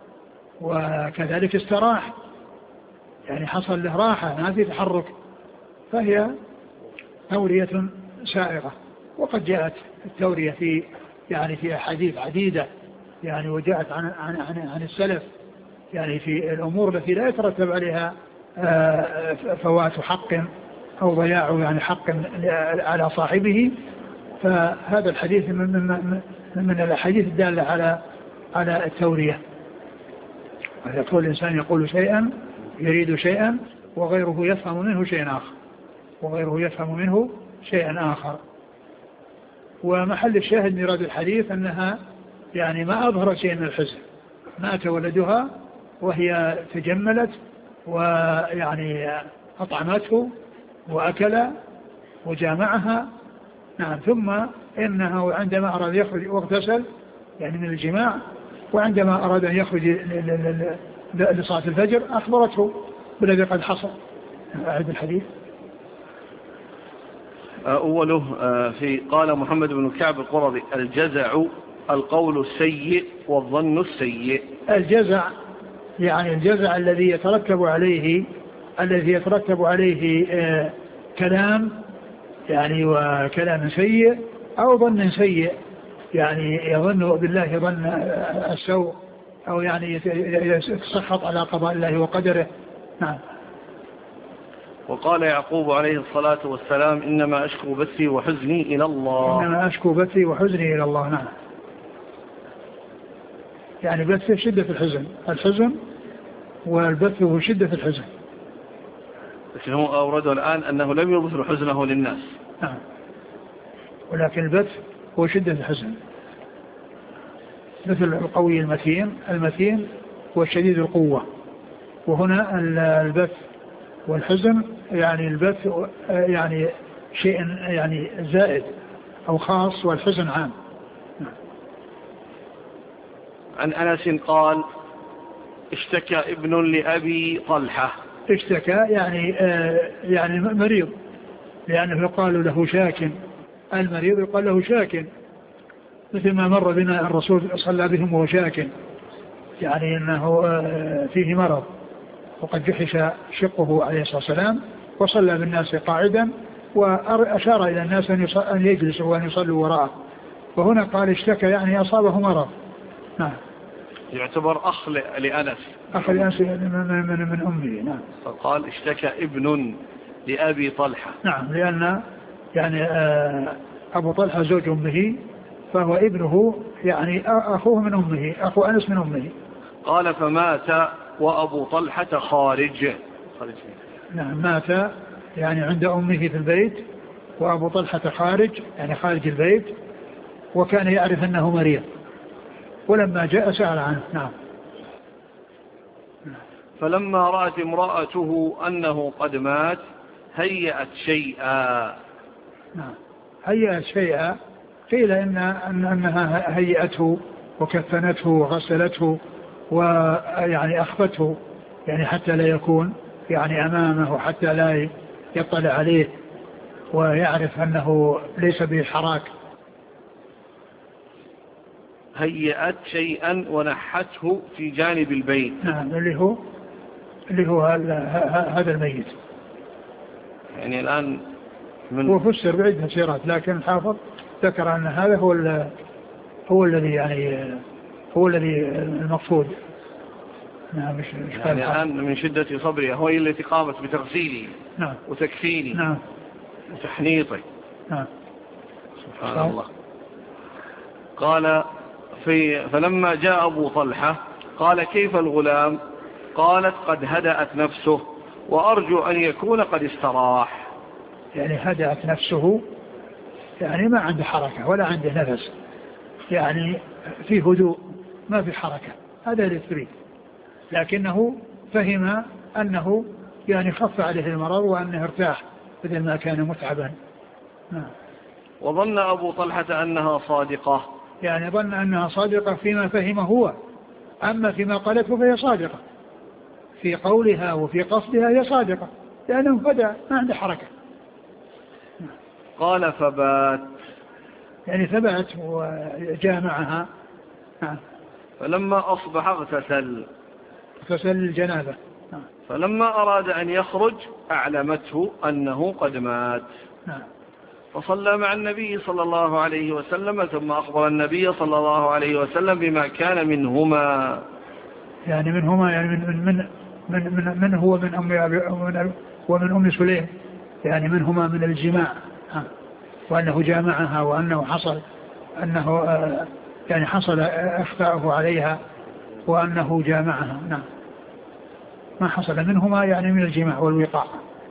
وكذلك استراح يعني حصل له راحة ما في تحرك، فهي تورية سائغة. وقد جاءت التورية في يعني في أحاديث عديدة يعني وجاءت عن, عن, عن, عن السلف يعني في الأمور التي لا يترتب عليها فوات حق أو ضياع يعني حق على صاحبه. فهذا الحديث من, من, من الأحاديث الدالة على على التورية. يقول الإنسان يقول شيئا يريد شيئا وغيره يفهم منه شيئا آخر وغيره يفهم منه شيئا آخر. ومحل الشاهد من رد الحديث أنها يعني ما أظهر شيء من الحزن، مات ولدها وهي تجملت ويعني أطعمته وأكل وجامعها. نعم. ثم إنه عندما أراد يخرج واغتسل يعني من الجماع، وعندما أراد أن يخرج لصلاة الفجر أخبرته بالذي قد حصل. أعد الحديث. أوله في قال محمد بن كعب القرظي: الجزع القول السيء والظن السيء. الجزع يعني الجزع الذي يترتب عليه الذي يترتب عليه آه كلام يعني وكلام سيء أو ظن سيء، يعني يظن بالله ظن السوء أو يعني يتسخط على قضاء الله وقدره. نعم. وقال يعقوب عليه الصلاة والسلام: إنما أشكو بثي وحزني إلى الله. إنما أشكو بثي وحزني إلى الله. نعم. يعني بث شدة الحزن، الحزن والبث هو شدة الحزن. لكن هو أورده الآن أنه لم يظهر حزنه للناس. نعم. ولكن البث هو شدة الحزن، مثل القوي المتين، المتين هو شديد القوة، وهنا البث والحزن يعني البث يعني شيء يعني زائد أو خاص، والحزن عام. عن أنس قال: اشتكى ابن لأبي طلحة. اشتكى يعني آه يعني مريض، لأنه يقال له شاك، المريض يقال له شاك، مثل ما مر بنا الرسول صلى بهم وهو شاك، يعني أنه آه فيه مرض، وقد جحش شقه عليه الصلاة والسلام وصلى بالناس قاعدا، وأشار إلى الناس أن يجلسوا وأن يصلوا وراءه، وهنا قال اشتكى يعني أصابه مرض. نعم. يعتبر أخ لأنس، أخ لأنس من, من, من أمه. نعم. فقال اشتكى ابن لأبي طلحة. نعم، لأن يعني أبو طلحة زوج أمه، فهو ابنه يعني أخوه من أمه، أخو أنس من أمه. قال فمات وأبو طلحة خارج. خارج نعم مات يعني عند أمه في البيت، وأبو طلحة خارج يعني خارج البيت، وكان يعرف أنه مريض، ولما جاء سأل عنه. نعم. فلما رأت امرأته أنه قد مات هيأت شيئا. نعم هيأت شيئا، قيل إن أنها هيأته وكفنته وغسلته ويعني أخفته، يعني حتى لا يكون يعني أمامه، حتى لا يطلع عليه ويعرف أنه ليس به حراك. هيأت شيئا ونحته في جانب البيت. نعم اللي هو اللي هو هذا الميت. يعني الآن من هو فسر بعدة سيرات، لكن الحافظ ذكر أن هذا هو هو الذي يعني هو الذي المقصود. نعم مش يعني الآن من شدة صبره هو التي قامت بتغسيله. نعم وتكفينه. نعم وتحنيطه. نعم سبحان صح. الله. قال في فلما جاء أبو طلحة قال كيف الغلام؟ قالت قد هدأت نفسه وأرجو أن يكون قد استراح. يعني هدأت نفسه يعني ما عنده حركة ولا عنده نفس، يعني في هدوء ما في حركة، هذا اللي تريد، لكنه فهم أنه يعني خف عليه المرض وأنه ارتاح بدل ما كان متعبا. نعم. وظن أبو طلحة أنها صادقة، يعني ظن أنها صادقة فيما فهمه هو، أما فيما قالته فهي صادقة في قولها وفي قصدها، هي صادقة لأنه فدأ ما عنده حركة. قال فبات يعني ثبت وجامعها. نعم. فلما أصبح اغتسل اغتسل الجنابة. نعم. فلما أراد أن يخرج أعلمته أنه قد مات. نعم. فصلى مع النبي صلى الله عليه وسلم ثم أخبر النبي صلى الله عليه وسلم بما كان منهما. يعني منهما يعني من من من من, من, من هو من أم ومن, ومن أم سليم، يعني منهما من الجماع، وأنه جامعها وأنه حصل أنه يعني حصل إخفاؤه عليها وأنه جامعها. نعم. ما حصل منهما يعني من الجماع والوقاع،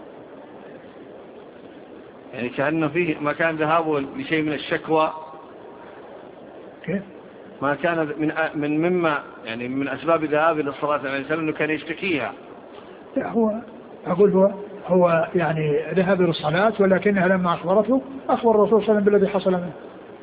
يعني كأنه فيه ما كان ذهابه لشيء من الشكوى. كيف؟ ما كان من من مما يعني من أسباب ذهابه للصلاة عليه وسلم أنه كان يشتكيها. لا هو أقول هو هو يعني ذهب للصلاة، ولكنها لما أخبرته أخبر الرسول صلى الله عليه وسلم بالذي حصل منه.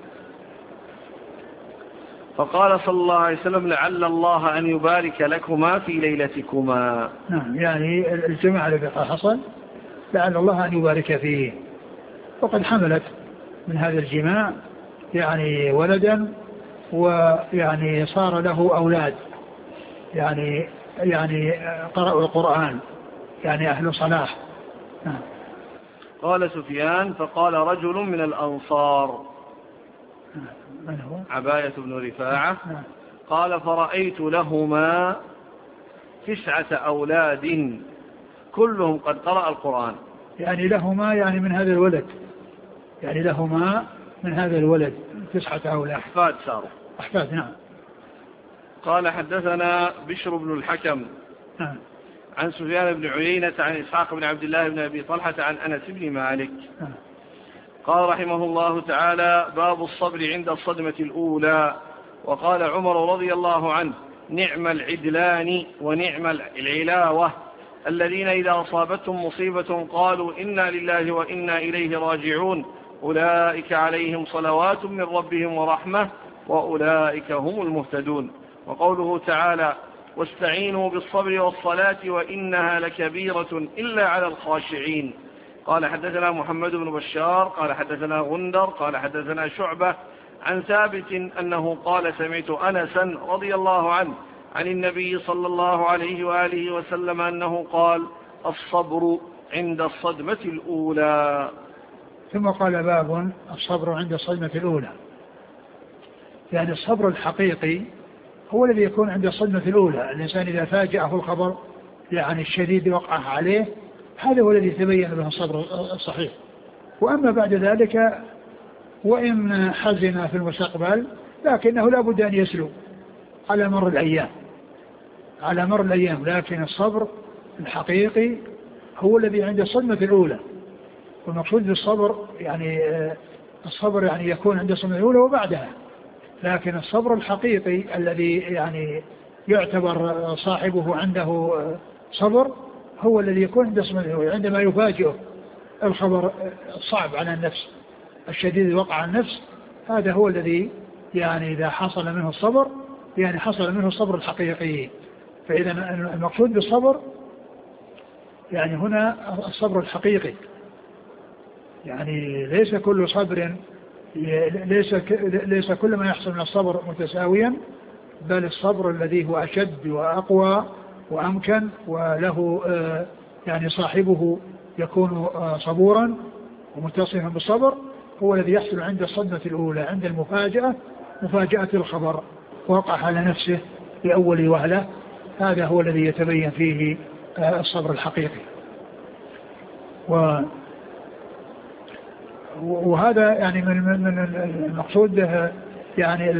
فقال صلى الله عليه وسلم لعل الله أن يبارك لكما في ليلتكما. نعم يعني الجماع الذي حصل لعل الله أن يبارك فيه، وقد حملت من هذا الجماع يعني ولدا، ويعني صار له أولاد، يعني يعني قرأوا القرآن، يعني أهل صلاح. نعم. قال سفيان فقال رجل من الأنصار من هو؟ عباية بن رفاعة. قال فرأيت لهما تسعة أولاد كلهم قد قرأ القرآن. يعني لهما يعني من هذا الولد، يعني لهما من هذا الولد تسعة أولاد، أحفاد صاروا أحفاد. نعم. قال حدثنا بشر بن الحكم نعم. عن سفيان بن عيينة عن إسحاق بن عبد الله بن أبي طلحة عن أنس بن مالك. نعم. قال رحمه الله تعالى باب الصبر عند الصدمة الأولى. وقال عمر رضي الله عنه نعم العدلان ونعم العلاوة الذين إذا أصابتهم مصيبة قالوا إنا لله وإنا إليه راجعون أولئك عليهم صلوات من ربهم ورحمة وأولئك هم المهتدون. وقوله تعالى واستعينوا بالصبر والصلاة وإنها لكبيرة إلا على الخاشعين. قال حدثنا محمد بن بشار قال حدثنا غندر قال حدثنا شعبة عن ثابت أنه قال سمعت أنسا رضي الله عنه عن النبي صلى الله عليه وآله وسلم أنه قال الصبر عند الصدمة الأولى. ثم قال باب الصبر عند الصدمة الأولى، يعني الصبر الحقيقي هو الذي يكون عند الصدمة الأولى. الإنسان إذا فاجأه الخبر يعني الشديد وقع عليه، هذا هو الذي يتبين به الصبر الصحيح. وأما بعد ذلك وإن حزن في المستقبل لكنه لا بد أن يسلو على مر الأيام على مر الأيام لكن الصبر الحقيقي هو الذي عند الصدمة الأولى. والمقصود بالصبر يعني الصبر يعني يكون عند الصدمة الأولى وبعدها، لكن الصبر الحقيقي الذي يعني يعتبر صاحبه عنده صبر هو الذي يكون عند الصدمة الأولى عندما يفاجئه الخبر الصعب على النفس الشديد الوقع على النفس. هذا هو الذي يعني إذا حصل منه الصبر يعني حصل منه الصبر الحقيقي. فإذا المقصود بالصبر يعني هنا الصبر الحقيقي، يعني ليس كل صبر ليس ليس كل ما يحصل من الصبر متساويا، بل الصبر الذي هو أشد وأقوى وأمكن وله يعني صاحبه يكون صبورا ومتصفا بالصبر هو الذي يحصل عند الصدمة الأولى، عند المفاجأة مفاجأة الخبر وقع على نفسه لأول وهلة. هذا هو الذي يتبين فيه الصبر الحقيقي. و وهذا يعني من من المقصود يعني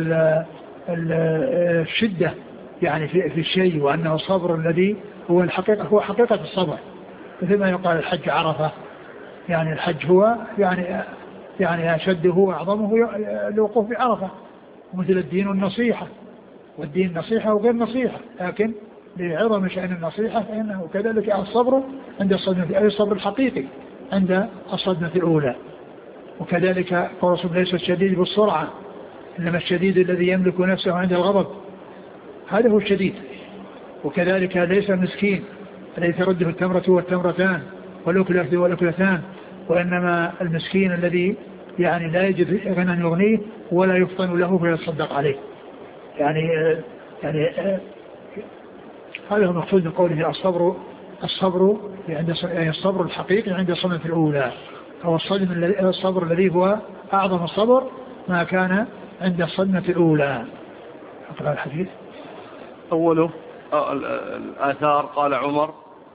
الشدة يعني في في الشيء، وأنه الصبر الذي هو الحقيقة هو حقيقة الصبر، مثل ما يقال الحج عرفة، يعني الحج هو يعني يعني أشده وأعظمه الوقوف بعرفة، مثل الدين النصيحة، والدين نصيحة وغير نصيحة، لكن لعظم شأن النصيحة فإنه كذلك الصبر عند الصدمة، أي الصبر الحقيقي عند الصدمة الأولى. وكذلك قرص ليس الشديد بالسرعة إنما الشديد الذي يملك نفسه عند الغضب، هذا هو الشديد. وكذلك ليس المسكين الذي ترده التمرة والتمرتان والأكلة والأكلتان، وإنما المسكين الذي يعني لا يجد غنى يغنيه ولا يفطن له فيتصدق عليه. يعني يعني هذا هو المقصود من قوله الصبر الصبر عند يعني الصبر الحقيقي عند الصدمة الأولى، أو الصبر الذي هو أعظم الصبر ما كان عند الصدمة الأولى. أقرأ الحديث. أوله الآثار قال عمر: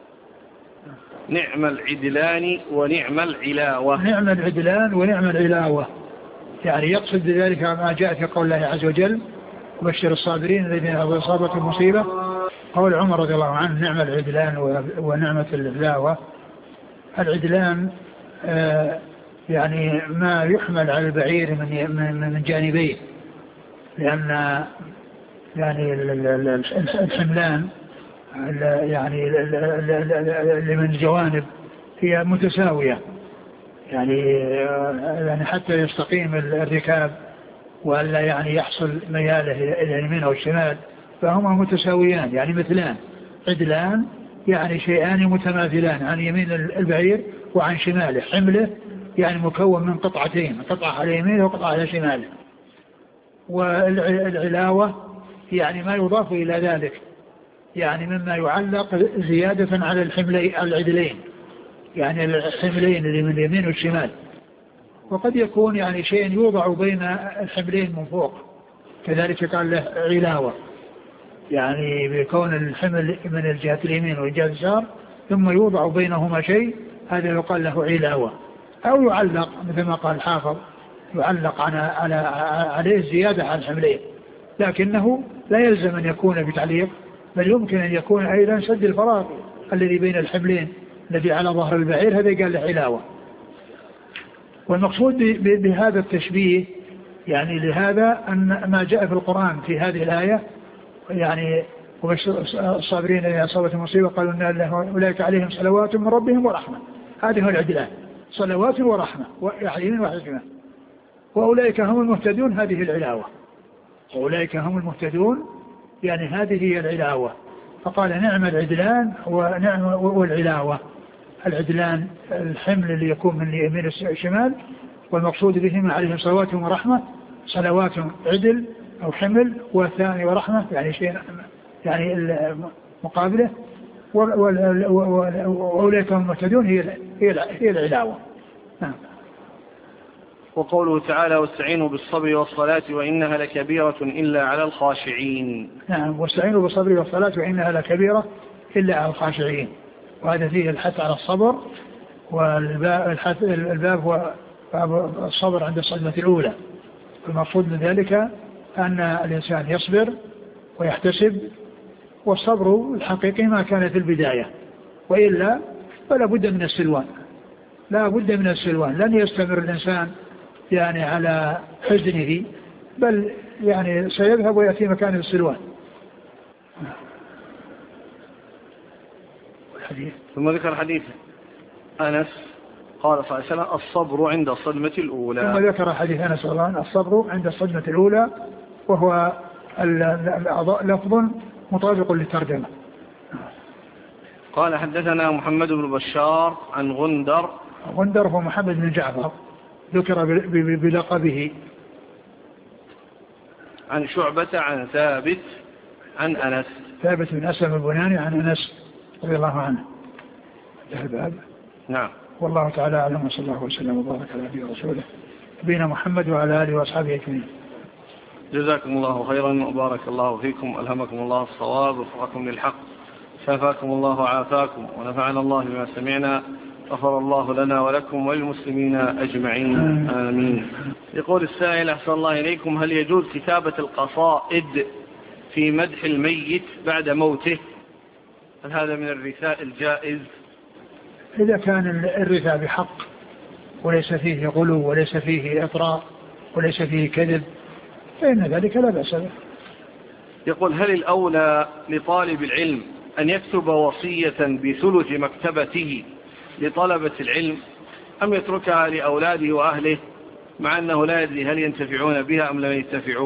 نعم العدلان ونعم العلاوة. نعم العدلان ونعم العلاوة، يعني يقصد بذلك ما جاء في قول الله عز وجل: وبشر الصابرين الذين إذا أصابتهم المصيبة. قول عمر رضي الله عنه: نعم العدلان ونعمة العلاوة. العدلان آه يعني ما يحمل على البعير من من جانبين، لأن يعني الحملان يعني اللي من الجوانب هي متساوية، يعني يعني حتى يستقيم الركاب ولا يعني يحصل مياله إلى اليمين أو الشمال فهما متساويان، يعني مثلان. عدلان يعني شيئان متماثلان عن يمين البعير وعن شماله، حمله يعني مكون من قطعتين، قطعة على يمينه وقطعة على شماله. والعلاوة يعني ما يضاف إلى ذلك، يعني مما يعلق زيادة على الحملين العدلين، يعني الحملين اللي من اليمين والشمال. وقد يكون يعني شيء يوضع بين الحملين من فوق، كذلك قال له علاوة، يعني بيكون الحمل من الجهة اليمين والجهة اليسار ثم يوضع بينهما شيء، هذا يقال له علاوة. أو يعلق مثل ما قال الحافظ، يعلق على على عليه زيادة على الحملين، لكنه لا يلزم أن يكون بتعليق، بل يمكن أن يكون أيضا سد الفراغ الذي بين الحملين الذي على ظهر البعير، هذا قال له علاوة. والمقصود بهذا التشبيه يعني لهذا أن ما جاء في القرآن في هذه الآية، يعني الصابرين إذا أصابتهم مصيبة قالوا إن الله أولئك عليهم صلوات من ربهم ورحمة، هذه هو العدلان، صلوات ورحمة ويعلمين وحكمة، وأولئك هم المهتدون، هذه العلاوة. أولئك هم المهتدون يعني هذه هي العلاوة. فقال نعم العدلان ونعم والعلاوة. العدلان الحمل اللي يكون من اليمين الشمال، والمقصود بهما عليهم صلوات ورحمة، صلوات عدل أو حمل، والثاني ورحمة يعني شيء يعني مقابله. وأولئك هم المهتدون هي هي العلاوة. نعم. وقوله تعالى: واستعينوا بالصبر والصلاة وإنها لكبيرة إلا على الخاشعين. نعم، واستعينوا بالصبر والصلاة وإنها لكبيرة إلا على الخاشعين، وهذا فيه الحث على الصبر. والباب هو الصبر عند الصدمة الأولى. المقصود من ذلك أن الإنسان يصبر ويحتسب، والصبر الحقيقي ما كان في البداية، وإلا فلا بد من السلوان، لا بد من السلوان. لن يستمر الإنسان يعني على حزنه، بل يعني سيذهب ويأتي مكان السلوان. الحديث ثم ذكر حديث أنس قال صلى الله عليه وسلم الصبر عند الصدمة الأولى. ثم ذكر حديث أنس صلى الله عليه وسلم الصبر عند الصدمة الأولى، وهو لفظ مطابق للترجمة. قال حدثنا محمد بن بشار عن غندر. غندر هو محمد بن جعفر ذكر بلقبه. عن شعبة عن ثابت عن أنس. ثابت بن أسلم البناني عن أنس رضي الله عنه. الباب. نعم. والله تعالى أعلم، وصلى الله وسلم وبارك على نبينا ورسوله نبينا محمد وعلى آله وأصحابه أجمعين. جزاكم الله خيرا وبارك الله فيكم، ألهمكم الله الصواب ووفقكم للحق، شفاكم الله وعافاكم، ونفعنا الله بما سمعنا، غفر الله لنا ولكم وللمسلمين أجمعين آمين. يقول السائل أحسن الله إليكم، هل يجوز كتابة القصائد في مدح الميت بعد موته؟ هل هذا من الرثاء الجائز؟ إذا كان الرثاء بحق وليس فيه غلو وليس فيه إطراء وليس فيه كذب فإن ذلك لا بأس به. يقول هل الأولى لطالب العلم أن يكتب وصية بثلث مكتبته لطلبة العلم أم يتركها لأولاده وأهله مع أنه لا يدري هل ينتفعون بها أم لا ينتفعوا؟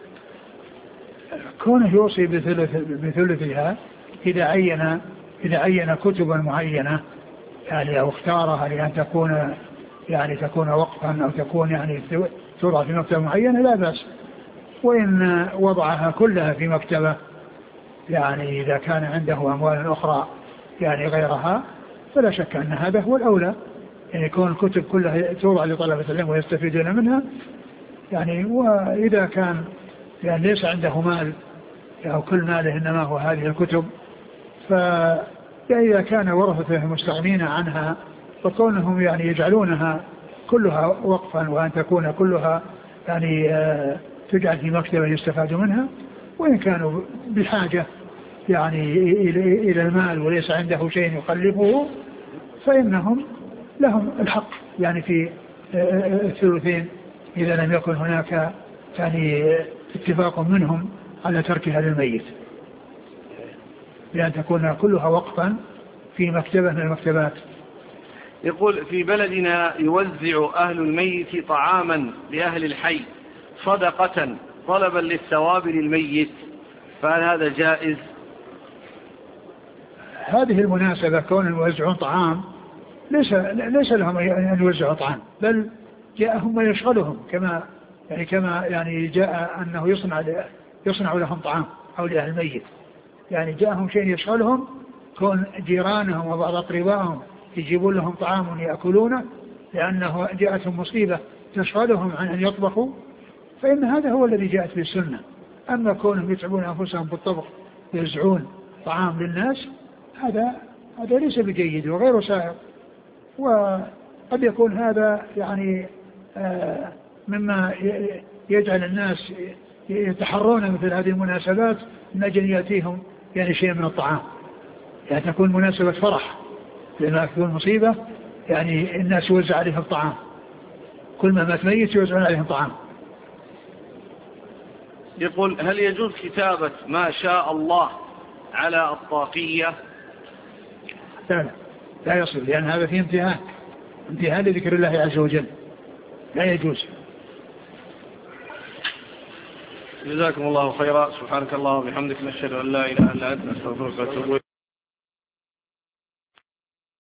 كونه يوصي بثلث بثلثها إذا عين إذا عين كتبا معينة يعني أو اختارها لأن تكون يعني تكون وقفا أو تكون يعني توضع في مكتبة معينة لا بأس. وإن وضعها كلها في مكتبة يعني إذا كان عنده أموال أخرى يعني غيرها فلا شك أن هذا هو الأولى، يعني يكون الكتب كلها توضع لطلبة العلم ويستفيدون منها. يعني وإذا كان يعني ليس عنده مال أو كل ماله إنما هو هذه الكتب، فإذا كان ورثته مستغنين عنها فكونهم يعني يجعلونها كلها وقفا وأن تكون كلها يعني تجعل في مكتبة يستفاد منها، وإن كانوا بحاجة يعني إلى المال وليس عنده شيء يخلفه فإنهم لهم الحق يعني في الثلثين إذا لم يكن هناك يعني اتفاق منهم على تركها للميت، لأن تكون كلها وقفا في مكتبة من المكتبات. يقول في بلدنا يوزع أهل الميت طعاما لأهل الحي صدقة طلبا للثواب للميت، فهل هذا جائز؟ هذه المناسبة كون يوزعون طعام ليس ليس لهم أن يوزعوا طعام، بل جاءهم ما يشغلهم كما يعني كما يعني جاء أنه يصنع يصنع لهم طعام أو لأهل الميت، يعني جاءهم شيء يشغلهم كون جيرانهم وبعض أقربائهم يجيبون لهم طعام يأكلونه لأنه جاءتهم مصيبة تشغلهم عن أن يطبخوا، فإن هذا هو الذي جاءت به السنة. أما كونهم يتعبون أنفسهم بالطبخ ويوزعون طعام للناس هذا هذا ليس بجيد وغير سائغ، وقد يكون هذا يعني آه مما يجعل الناس يتحرون مثل هذه المناسبات من أجل يأتيهم يعني شيء من الطعام، يعني تكون مناسبة فرح لما تكون مصيبة يعني الناس يوزع عليهم الطعام، كل ما مات ميت يوزعون عليهم طعام. يقول هل يجوز كتابة ما شاء الله على الطاقية؟ لا لا لا يصل، لأن هذا فيه امتهان امتهان لذكر الله عز وجل، لا يجوز. جزاكم الله خيرا، سبحانك اللهم وبحمدك نشهد أن لا إله إلا أنت نستغفرك ونتوب إليك.